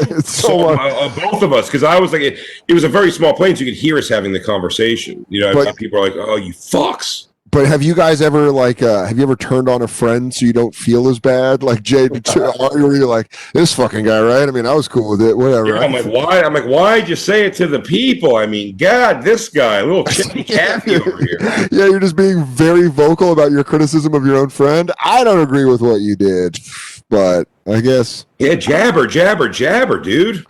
much. Both of us, because I was like, it was a very small plane, so you could hear us having the conversation. You know, but people are like, "Oh, you fucks." But have you guys ever have you ever turned on a friend so you don't feel as bad? Like Jay, where you're like, this fucking guy, right? I mean, I was cool with it, whatever. Yeah, I'm like, why? I'm like, why'd you say it to the people? I mean, God, this guy, a little chippy Cathy over here. Yeah, you're just being very vocal about your criticism of your own friend. I don't agree with what you did, but I guess. Yeah, jabber, dude.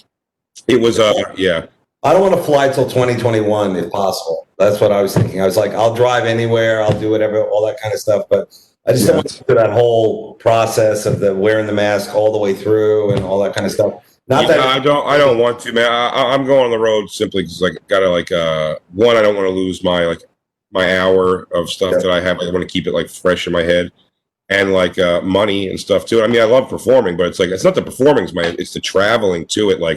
It was, yeah. I don't want to fly till 2021 if possible. That's what I was thinking. I was like, I'll drive anywhere, I'll do whatever, all that kind of stuff. But I just don't want to do that whole process of the wearing the mask all the way through and all that kind of stuff. I don't want to, man. I'm going on the road simply because I gotta one, I don't want to lose my hour of stuff that I have. I want to keep it fresh in my head. And money and stuff too. I mean, I love performing, but it's not the performing, it's the traveling to it.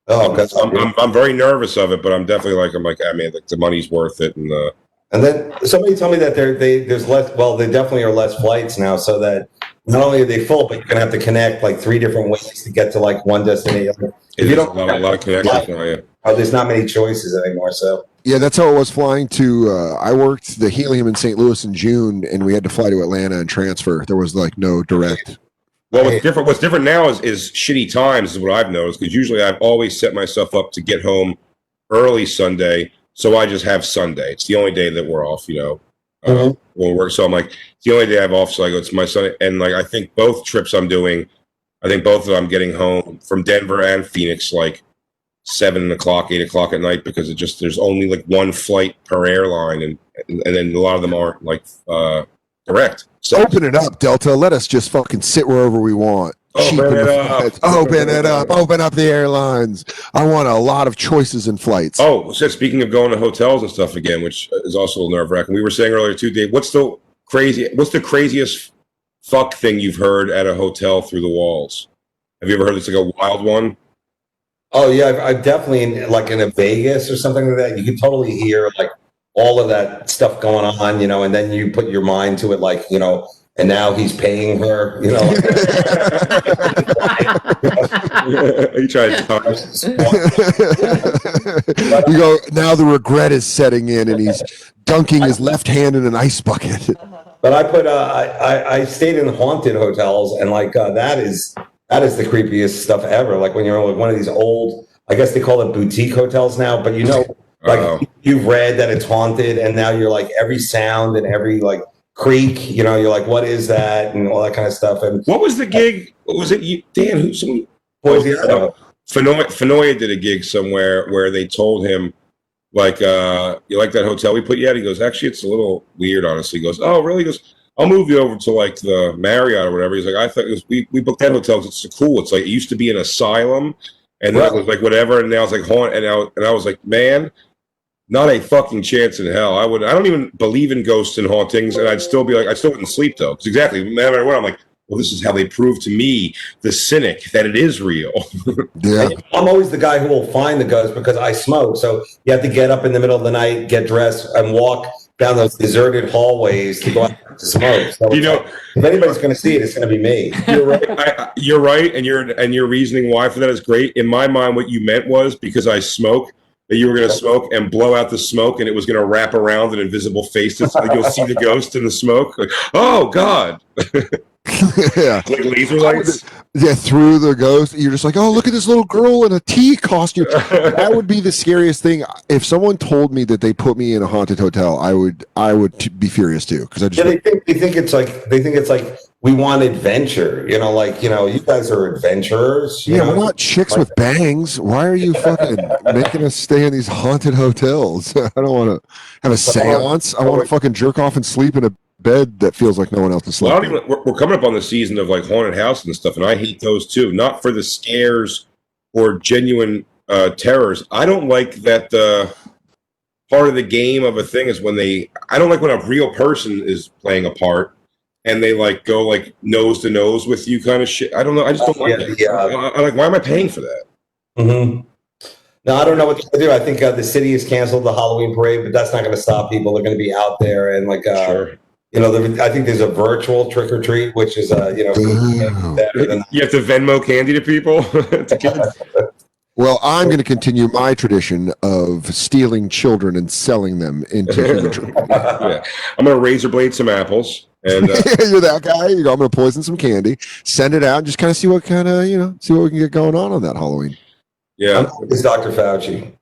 I'm very nervous of it, but I'm definitely the money's worth it. And then somebody told me that there's less. Well, there definitely are less flights now, so that not only are they full, but you're gonna have to connect 3 different ways to get to one destination. If you don't, a lot of connections now, yeah. There's not many choices anymore. So yeah, that's how it was flying to. I worked the helium in St. Louis in June, and we had to fly to Atlanta and transfer. There was no direct. Well, what's different now is shitty times is what I've noticed, because usually I've always set myself up to get home early Sunday, so I just have Sunday. It's the only day that we're off, when we work. So I'm like, it's the only day I have off, so I go, it's my Sunday. And I think both trips I'm doing, both of them I'm getting home from Denver and Phoenix 7 o'clock, 8 o'clock at night, because there's only one flight per airline, and then a lot of them aren't direct. So open it up, Delta. Let us just fucking sit wherever we want. Open it up. Open it up. Open up the airlines. I want a lot of choices in flights. Oh, so speaking of going to hotels and stuff again, which is also nerve wracking. We were saying earlier too, Dave, what's the craziest fuck thing you've heard at a hotel through the walls? Have you ever heard this a wild one? Oh yeah, I've definitely in a Vegas or something like that. You can totally hear all of that stuff going on, and then you put your mind to it, and now he's paying her. You know, He tried to talk. You go, now the regret is setting in and he's dunking his left hand in an ice bucket. But I put I stayed in haunted hotels, and like that is the creepiest stuff ever. Like when you're in one of these old, I guess they call it boutique hotels now, but you know, like you've read that it's haunted, and now you're like every sound and every like creak, you know, you're like, what is that, and all that kind of stuff. And What was the gig? What was it? You, Dan, who? Someone, Boise, Fenoy did a gig somewhere where they told him, like, you like that hotel we put you at? He goes, actually, it's a little weird, honestly. He goes, oh, really? He goes, I'll move you over to like the Marriott or whatever. He's like, I thought it was, we booked that hotel because it's cool. It's like, it used to be an asylum, and then it was like whatever, and now it's like haunt. And I was like, man, not a fucking chance in hell. I don't even believe in ghosts and hauntings, and I'd still be like, I still wouldn't sleep though. Because exactly, no matter what, I'm like, well, this is how they prove to me, the cynic, that it is real. Yeah. I'm always the guy who will find the ghost because I smoke. So you have to get up in the middle of the night, get dressed, and walk down those deserted hallways to go out to smoke. So You know, like, if anybody's going to see it, it's going to be me. You're right. You're right, and your reasoning why for that is great. In my mind, what you meant was because I smoke, that you were going to smoke and blow out the smoke, and it was going to wrap around an invisible face. So you'll see the ghost in the smoke. Like, oh God! Yeah. Like laser lights. Yeah, through the ghost. You're just like, oh, look at this little girl in a tea costume. That would be the scariest thing. If someone told me that they put me in a haunted hotel, I would be furious too. Because I just they think it's like we want adventure. You know, like, you know, you guys are adventurers. You yeah, know? we're not chicks with bangs. Why are you fucking making us stay in these haunted hotels? I don't want to have a seance. I want to fucking jerk off and sleep in a bed that feels like no one else is Well, sleeping. we're coming up on the season of like haunted house and stuff, and I hate those too. Not for the scares or genuine terrors. I don't like that part of the game of a thing is when I don't like when a real person is playing a part and they like go like nose to nose with you kind of shit. I don't know. I just don't like that. Yeah. I'm like, why am I paying for that? Mm-hmm. No, I don't know what to do. I think the city has canceled the Halloween parade, but that's not going to stop people. They're going to be out there and like, Sure. you know, I think there's a virtual trick or treat, which is, you know, better than You have to Venmo candy to people. To kids. Well, I'm going to continue my tradition of stealing children and selling them into human trafficking. Yeah. I'm gonna razor blade some apples and You're that guy. You go, I'm going to poison some candy, send it out, and just kind of see what kind of, see what we can get going on that Halloween. yeah. it's Dr. Fauci.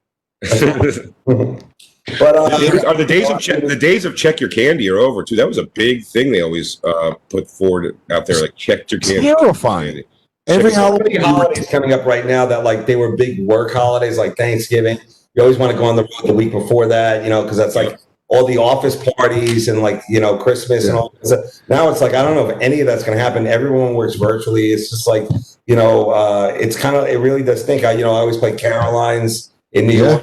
But Are the days of check your candy are over too? That was a big thing they always put forward out there, like check your candy. Terrifying. Every so many Halloween, holidays coming up right now that like they were big work holidays, like Thanksgiving. You always want to go on the road the week before that, you know, because that's like all the office parties and like, you know, Christmas and all that stuff. Now it's like, I don't know if any of that's going to happen. Everyone works virtually. It's just like, you know, it's kind of, it really does think. I always play Caroline's in New York.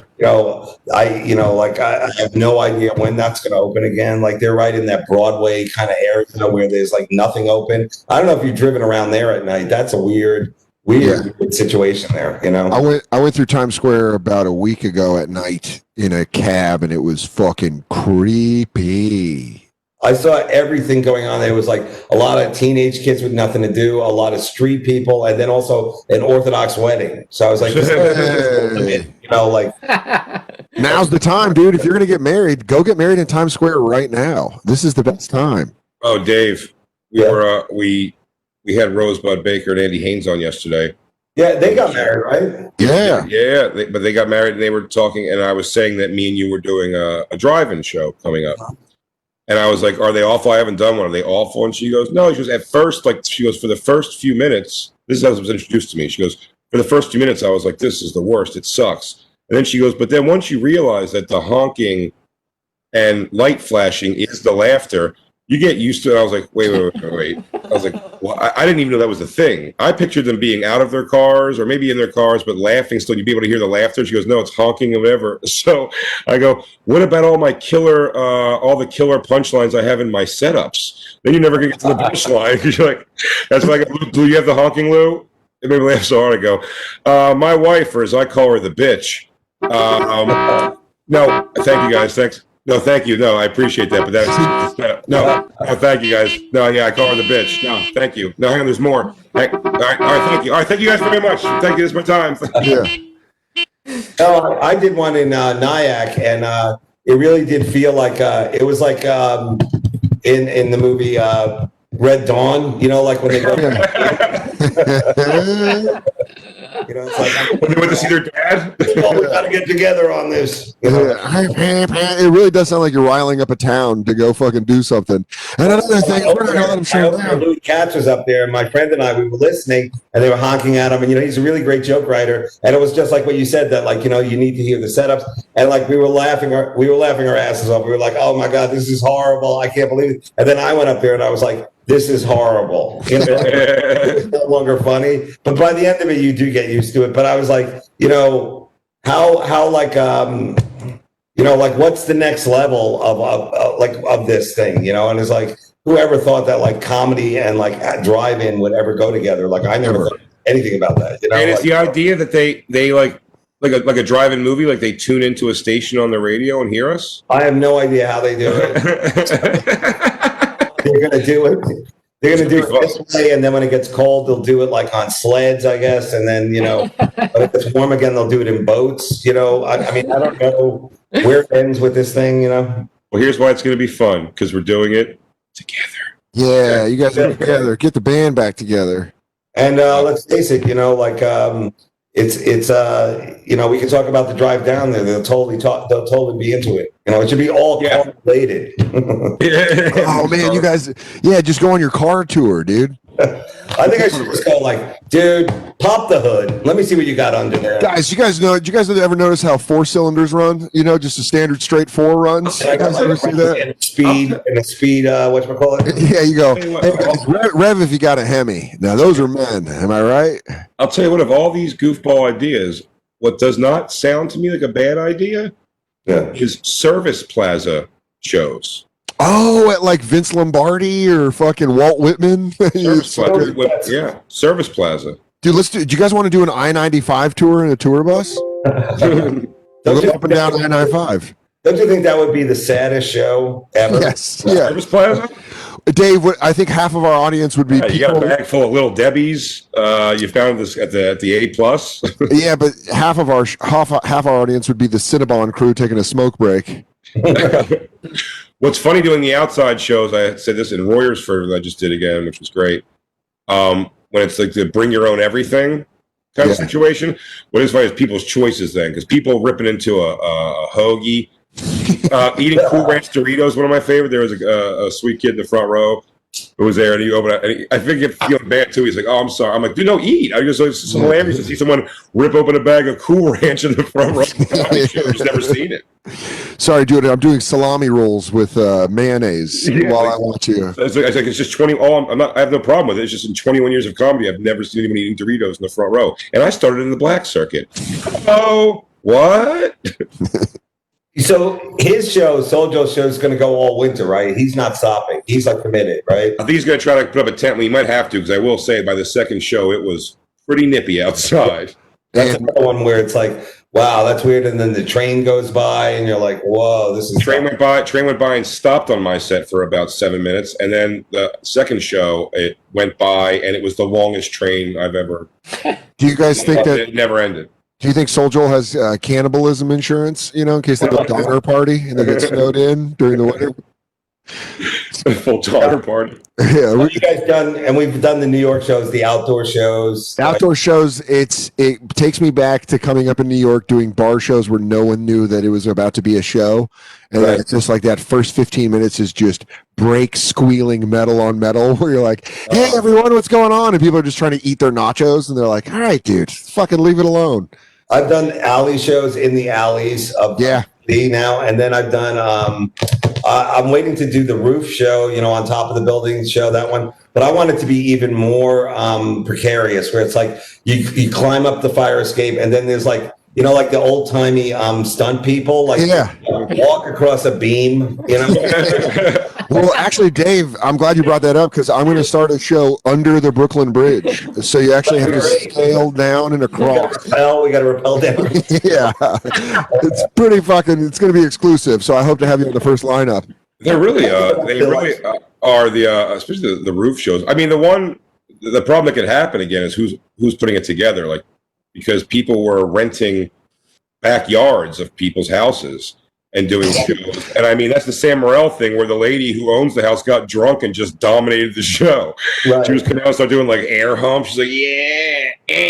I have no idea when that's going to open again. Like they're right in that Broadway kind of area where there's like nothing open. I don't know if you've driven around there at night. That's a weird situation there. You know, I went through Times Square about a week ago at night in a cab, and it was fucking creepy. I saw everything going on there. It was like a lot of teenage kids with nothing to do, a lot of street people, and then also an Orthodox wedding. So I was like, you know, like now's the time, dude. If you're gonna get married, go get married in Times Square right now. This is the best time. Oh, Dave, we had Rosebud Baker and Andy Haynes on yesterday. Yeah, they got married, right? Yeah. But they got married and they were talking, and I was saying that me and you were doing a drive-in show coming up. And I was like, are they awful? I haven't done one. Are they awful? And she goes, no. She goes, at first, like, she goes, for the first few minutes, this is how it was introduced to me. She goes, for the first few minutes, I was like, this is the worst. It sucks. And then she goes, but then once you realize that the honking and light flashing is the laughter, you get used to it. I was like, wait. I was like, well, I didn't even know that was a thing. I pictured them being out of their cars or maybe in their cars, but laughing still. You'd be able to hear the laughter. She goes, no, it's honking or whatever. So I go, what about all the killer punchlines I have in my setups? Then you're never going to get to the punchline. You're like, that's why I go, Lou, you have the honking, Lou? It made me laugh so hard. I go, my wife, or as I call her, the bitch. No, thank you guys. Thanks. No, thank you. No, I appreciate that, but that's no, thank you guys. No, yeah, I call her the bitch. No, thank you. No, hang on, there's more. All right, thank you. All right, thank you guys very much. Thank you. This is my time. Yeah. No, I did one in Nyack, and it really did feel like it was like in the movie Red Dawn. You know, like when they go. You know, it's like When they went to see their dad. oh, we got to get together on this. You know? It really does sound like you're riling up a town to go fucking do something. And another thing, we're not gonna let him shut down. Louis Katz was up there, and my friend and I, we were listening, and they were honking at him. And he's a really great joke writer. And it was just like what you said, that you need to hear the setups. And we were laughing our asses off. We were like, oh my god, this is horrible. I can't believe it. And then I went up there and I was like, this is horrible. It's no longer funny. But by the end of it, you do get used to it. But I was like, how what's the next level of this thing, and it's like, whoever thought that comedy and drive-in would ever go together? I never thought anything about that. And it's the idea that they like a drive-in movie, they tune into a station on the radio and hear us. I have no idea how they do it. They're going to do it. They're going to do it this way, and then when it gets cold, they'll do it on sleds, I guess. And then, when it gets warm again, they'll do it in boats. I don't know where it ends with this thing. Well, here's why it's going to be fun, because we're doing it together. Yeah, you guys are together. Get the band back together. And let's face it, it's we can talk about the drive down there. They'll totally be into it. It should be all car related. Oh man, you guys, just go on your car tour, dude. I think I should just go dude, pop the hood. Let me see what you got under there. Guys, do you guys ever notice how 4 cylinders run? Just a standard straight 4 runs. You guys ever see that? And a speed, whatchamacallit? Yeah, you go. Hey guys, rev if you got a Hemi. Now those are men. Am I right? I'll tell you what, of all these goofball ideas, what does not sound to me like a bad idea is service plaza shows. Oh, at Vince Lombardi or fucking Walt Whitman. Service plaza. Dude, do you guys want to do an I-95 tour in a tour bus? Go up and down I-95. Don't you think that would be the saddest show ever? Yes. Yeah. Service plaza? Dave, I think half of our audience would be You got a bag full of Little Debbie's. You found this at the A+. Yeah, but half our audience would be the Cinnabon crew taking a smoke break. What's funny doing the outside shows, I said this in Royersford, I just did again, which was great. When it's the bring your own everything kind of situation, what is funny is people's choices then, because people ripping into a hoagie, eating Cool Ranch Doritos, one of my favorite. There was a sweet kid in the front row who was there, and he opened up, and I think he's feeling bad too. He's like, "Oh, I'm sorry." I'm like, "Dude, no, eat." It's hilarious to see someone rip open a bag of Cool Ranch in the front row. I've never seen it. Sorry, dude. I'm doing salami rolls with mayonnaise while I watch you. It's just 20. I have no problem with it. It's just in 21 years of comedy, I've never seen anyone eating Doritos in the front row, and I started in the black circuit. Oh, what? So his show, Soul Joe's show, is going to go all winter, right? He's not stopping. He's committed, right? I think he's going to try to put up a tent. Well, he might have to, because I will say by the second show, it was pretty nippy outside. That's another one where it's like, wow, that's weird. And then the train goes by, and you're like, whoa, this is. Train went by and stopped on my set for about 7 minutes, and then the second show it went by, and it was the longest train I've ever. Do you guys think that it never ended? Do you think Soul Joel has cannibalism insurance? In case they do a donner party and they get snowed in during the winter. Full donner party. Yeah, you guys done, and we've done the New York shows, the outdoor shows. Outdoor shows. It takes me back to coming up in New York doing bar shows where no one knew that it was about to be a show, and it's just like that first 15 minutes is just brake squealing metal on metal, where you're like, "Hey everyone, what's going on?" And people are just trying to eat their nachos, and they're like, "All right, dude, fucking leave it alone." I've done alley shows in the alleys of D now, and then I've done. I'm waiting to do the roof show, on top of the building show, that one. But I want it to be even more precarious, where it's like you climb up the fire escape, and then there's you know, like the old timey stunt people, like walk across a beam, you know. Well, actually, Dave, I'm glad you brought that up because I'm going to start a show under the Brooklyn Bridge. So you actually have to scale down and across. We got to rappel down. Yeah, it's pretty fucking. It's going to be exclusive. So I hope to have you on the first lineup. They're really, they really are the, especially the roof shows. I mean, the problem that could happen again is who's putting it together, like because people were renting backyards of people's houses and doing shows. And I mean, that's the Sam Morril thing where the lady who owns the house got drunk and just dominated the show. Right. She was coming out and started doing like air humps. She's like, yeah.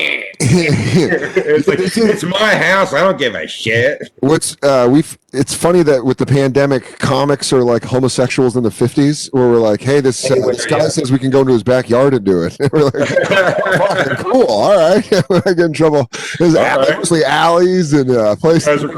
It's like, it's my house. I don't give a shit. It's funny that with the pandemic, comics are like homosexuals in the 50s where we're like, hey, this guy says we can go into his backyard and do it. We're like, fucking cool. All right. I get in trouble. There's mostly alleys and places. You guys are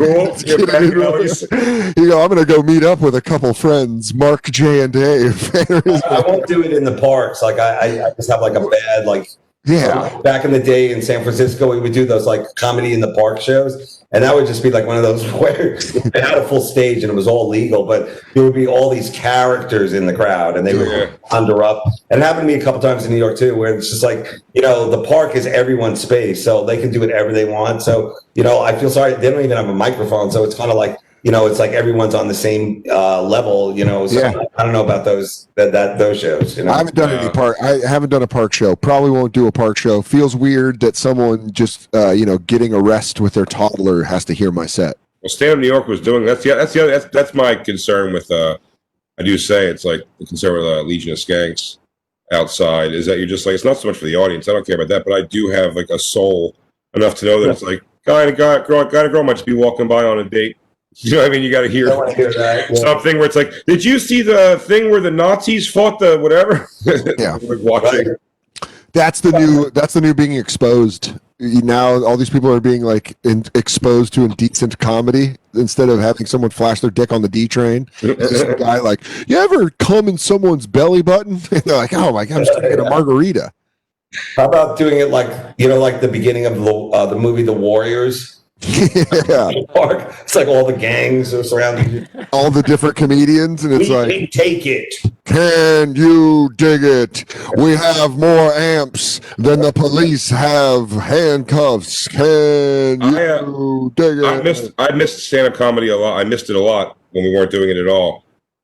cool. You know, I'm going to go meet up with a couple friends, Mark, Jay, and Dave. I won't do it in the parks. Like I just have like a bad, like, back in the day in San Francisco, we would do those like comedy in the park shows. And that would just be like one of those where they had a full stage and it was all legal, but there would be all these characters in the crowd and they would wander up. And it happened to me a couple times in New York too, where it's just like, you know, the park is everyone's space, so they can do whatever they want. So, you know, I feel sorry. They don't even have a microphone. So it's kind of like, you know, it's like everyone's on the same level, you know. So I don't know about those shows. You know? I haven't done any park. I haven't done a park show. Probably won't do a park show. Feels weird that someone just you know, getting a rest with their toddler has to hear my set. Well, Stand Up New York was doing that's my concern with I do say it's like the concern with Legion of Skanks outside is that you're just like, it's not so much for the audience. I don't care about that, but I do have like a soul enough to know that it's like guy and girl might just be walking by on a date. You know what I mean? You got to hear something where it's like, did you see the thing where the Nazis fought the whatever? Yeah. Like watching. That's the new being exposed. Now all these people are being like exposed to indecent comedy instead of having someone flash their dick on the D train. Some guy like, you ever come in someone's belly button? And they're like, oh my God, I'm just gonna get a margarita. How about doing it like, you know, like the beginning of the movie The Warriors? Yeah. It's like all the gangs are surrounding you. All the different comedians, and it's like, can take it. Can you dig it? We have more amps than the police have handcuffs. Can you dig it? I missed stand-up comedy a lot. I missed it a lot when we weren't doing it at all.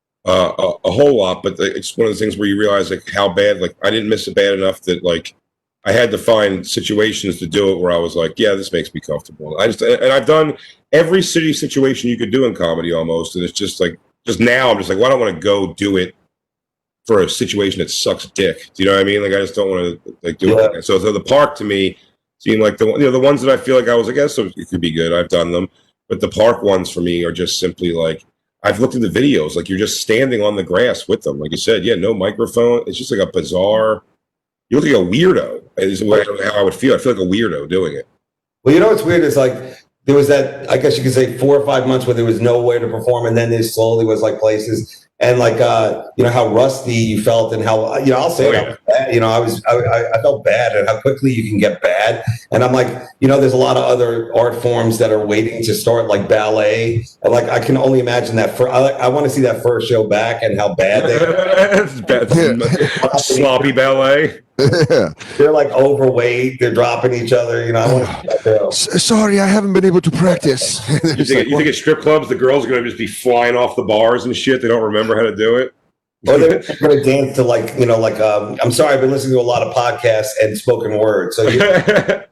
A whole lot, but it's one of the things where you realize like how bad. Like I didn't miss it bad enough that like I had to find situations to do it where I was like, yeah, this makes me comfortable. And I've done every city situation you could do in comedy almost. And it's just like, now I'm just like, well, I don't want to go do it for a situation that sucks dick. Do you know what I mean? Like, I just don't want to like do it. So the park to me seemed like the ones that I feel like I was like, yeah, so it could be good. I've done them. But the park ones for me are just simply like, I've looked at the videos, like you're just standing on the grass with them. Like you said, no microphone. It's just like a bizarre, you look like a weirdo. Is how I would feel. I feel like a weirdo doing it. Well, you know what's weird is like there was that, I guess you could say 4 or 5 months where there was nowhere to perform, and then there slowly was like places. And like you know how rusty you felt, and how I'll say bad, I felt bad at how quickly you can get bad. And I'm like, there's a lot of other art forms that are waiting to start, like ballet. And like I can only imagine that. I want to see that first show back and how bad they are. Sloppy ballet. They're like overweight. They're dropping each other. I want to see that show. Sorry, I haven't been able to practice. You think at strip clubs the girls are going to just be flying off the bars and shit? They don't remember how to do it. Or they're going to dance to like I'm sorry, I've been listening to a lot of podcasts and spoken word. So I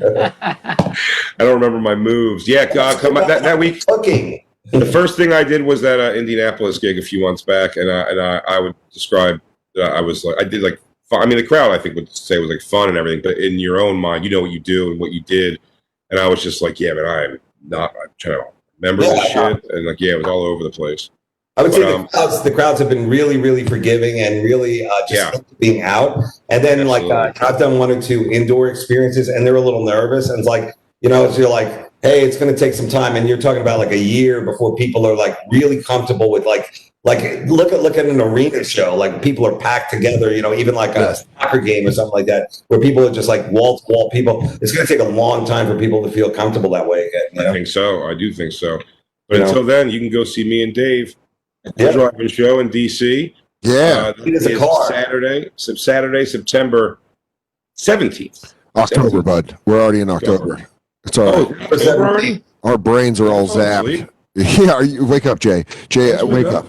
don't remember my moves. Yeah, that week. Cooking. The first thing I did was that Indianapolis gig a few months back, and I would describe I was like, I did like, I mean, the crowd I think would say it was like fun and everything, but in your own mind, you know what you do and what you did, and I was just like, yeah, man, I'm trying to remember this shit, and like, yeah, it was all over the place. I would say the crowds have been really, really forgiving and really being out. And then like I've done 1 or 2 indoor experiences, and they're a little nervous, and it's like, so you're like, hey, it's going to take some time, and you're talking about like a year before people are like really comfortable with like Like look at an arena show. Like people are packed together. You know, even like a soccer game or something like that, where people are just like wall to wall. People. It's going to take a long time for people to feel comfortable that way again. You know? I think so. I do think so. But You know? until then, you can go see me and Dave at the Yeah. Drive-In Show in DC. Yeah, It is a car. Saturday, September 17th. October, bud. We're already in October. It's all right. Oh, October already? Our brains are all zapped. Yeah, wake up, Jay. Jay, wake up.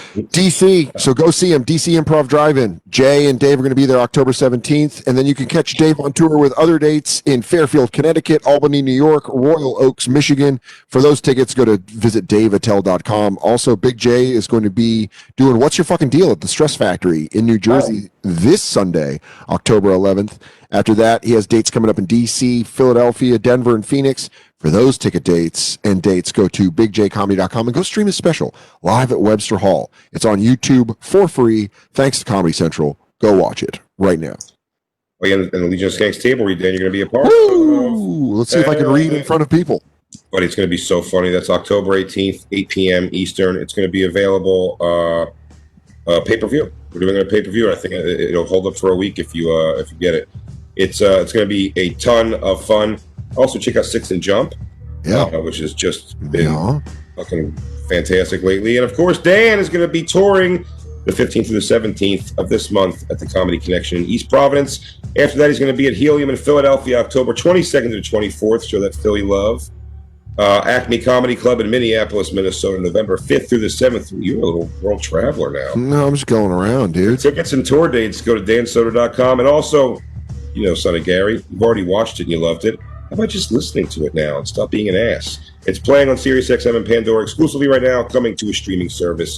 DC, so go see him. DC Improv Drive-In. Jay and Dave are going to be there October 17th, and then you can catch Dave on tour with other dates in Fairfield, Connecticut, Albany, New York, Royal Oaks, Michigan. For those tickets, go to visit daveattell.com. Also, Big J is going to be doing What's Your Fucking Deal at the Stress Factory in New Jersey this Sunday, October 11th. After that, he has dates coming up in DC, Philadelphia, Denver, and Phoenix. For those ticket dates and dates, go to bigjcomedy.com and go stream his special live at Webster Hall. It's on YouTube for free. Thanks to Comedy Central. Go watch it right now. Oh, yeah, and the Legion of Skanks table read, Dan, you're going to be a part Woo! Let's see if I can read in front of people. But it's going to be so funny. That's October 18th, 8 p.m. Eastern. It's going to be available pay-per-view. We're doing a pay-per-view. I think it'll hold up for a week if you get it. It's going to be a ton of fun. Also, check out Six and Jump, which has just been fucking fantastic lately. And of course, Dan is going to be touring the 15th to the 17th of this month at the Comedy Connection in East Providence. After that, he's going to be at Helium in Philadelphia, October 22nd to the 24th. Show that Philly love. Acme Comedy Club in Minneapolis, Minnesota, November 5th through the 7th. You're a little world traveler now. No, I'm just going around, dude. Tickets and tour dates, go to dansoder.com. And also, you know, Son of Gary, you've already watched it and you loved it. How about just listening to it now and stop being an ass? It's playing on SiriusXM and Pandora exclusively right now, coming to a streaming service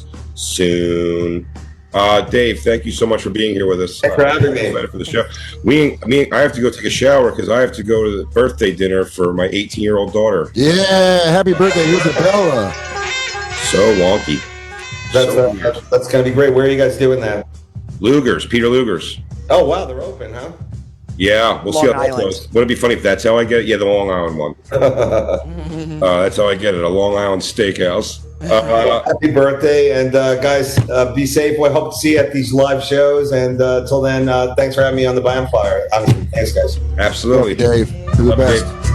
soon. Dave, thank you so much for being here with us. Thanks for having me. Excited for the show. I have to go take a shower because I have to go to the birthday dinner for my 18-year-old daughter. Yeah, happy birthday, Isabella. So wonky. That's going to be great. Where are you guys doing that? Luger's, Peter Luger's. Oh, wow. They're open, huh? Yeah, we'll see how that goes. Would it be funny if that's how I get it? Yeah, the Long Island one. That's how I get it, a Long Island steakhouse. Happy birthday, and guys, be safe. I hope to see you at these live shows. And until then, thanks for having me on the By on Fire. Thanks, guys. Absolutely. Dave, you're the best.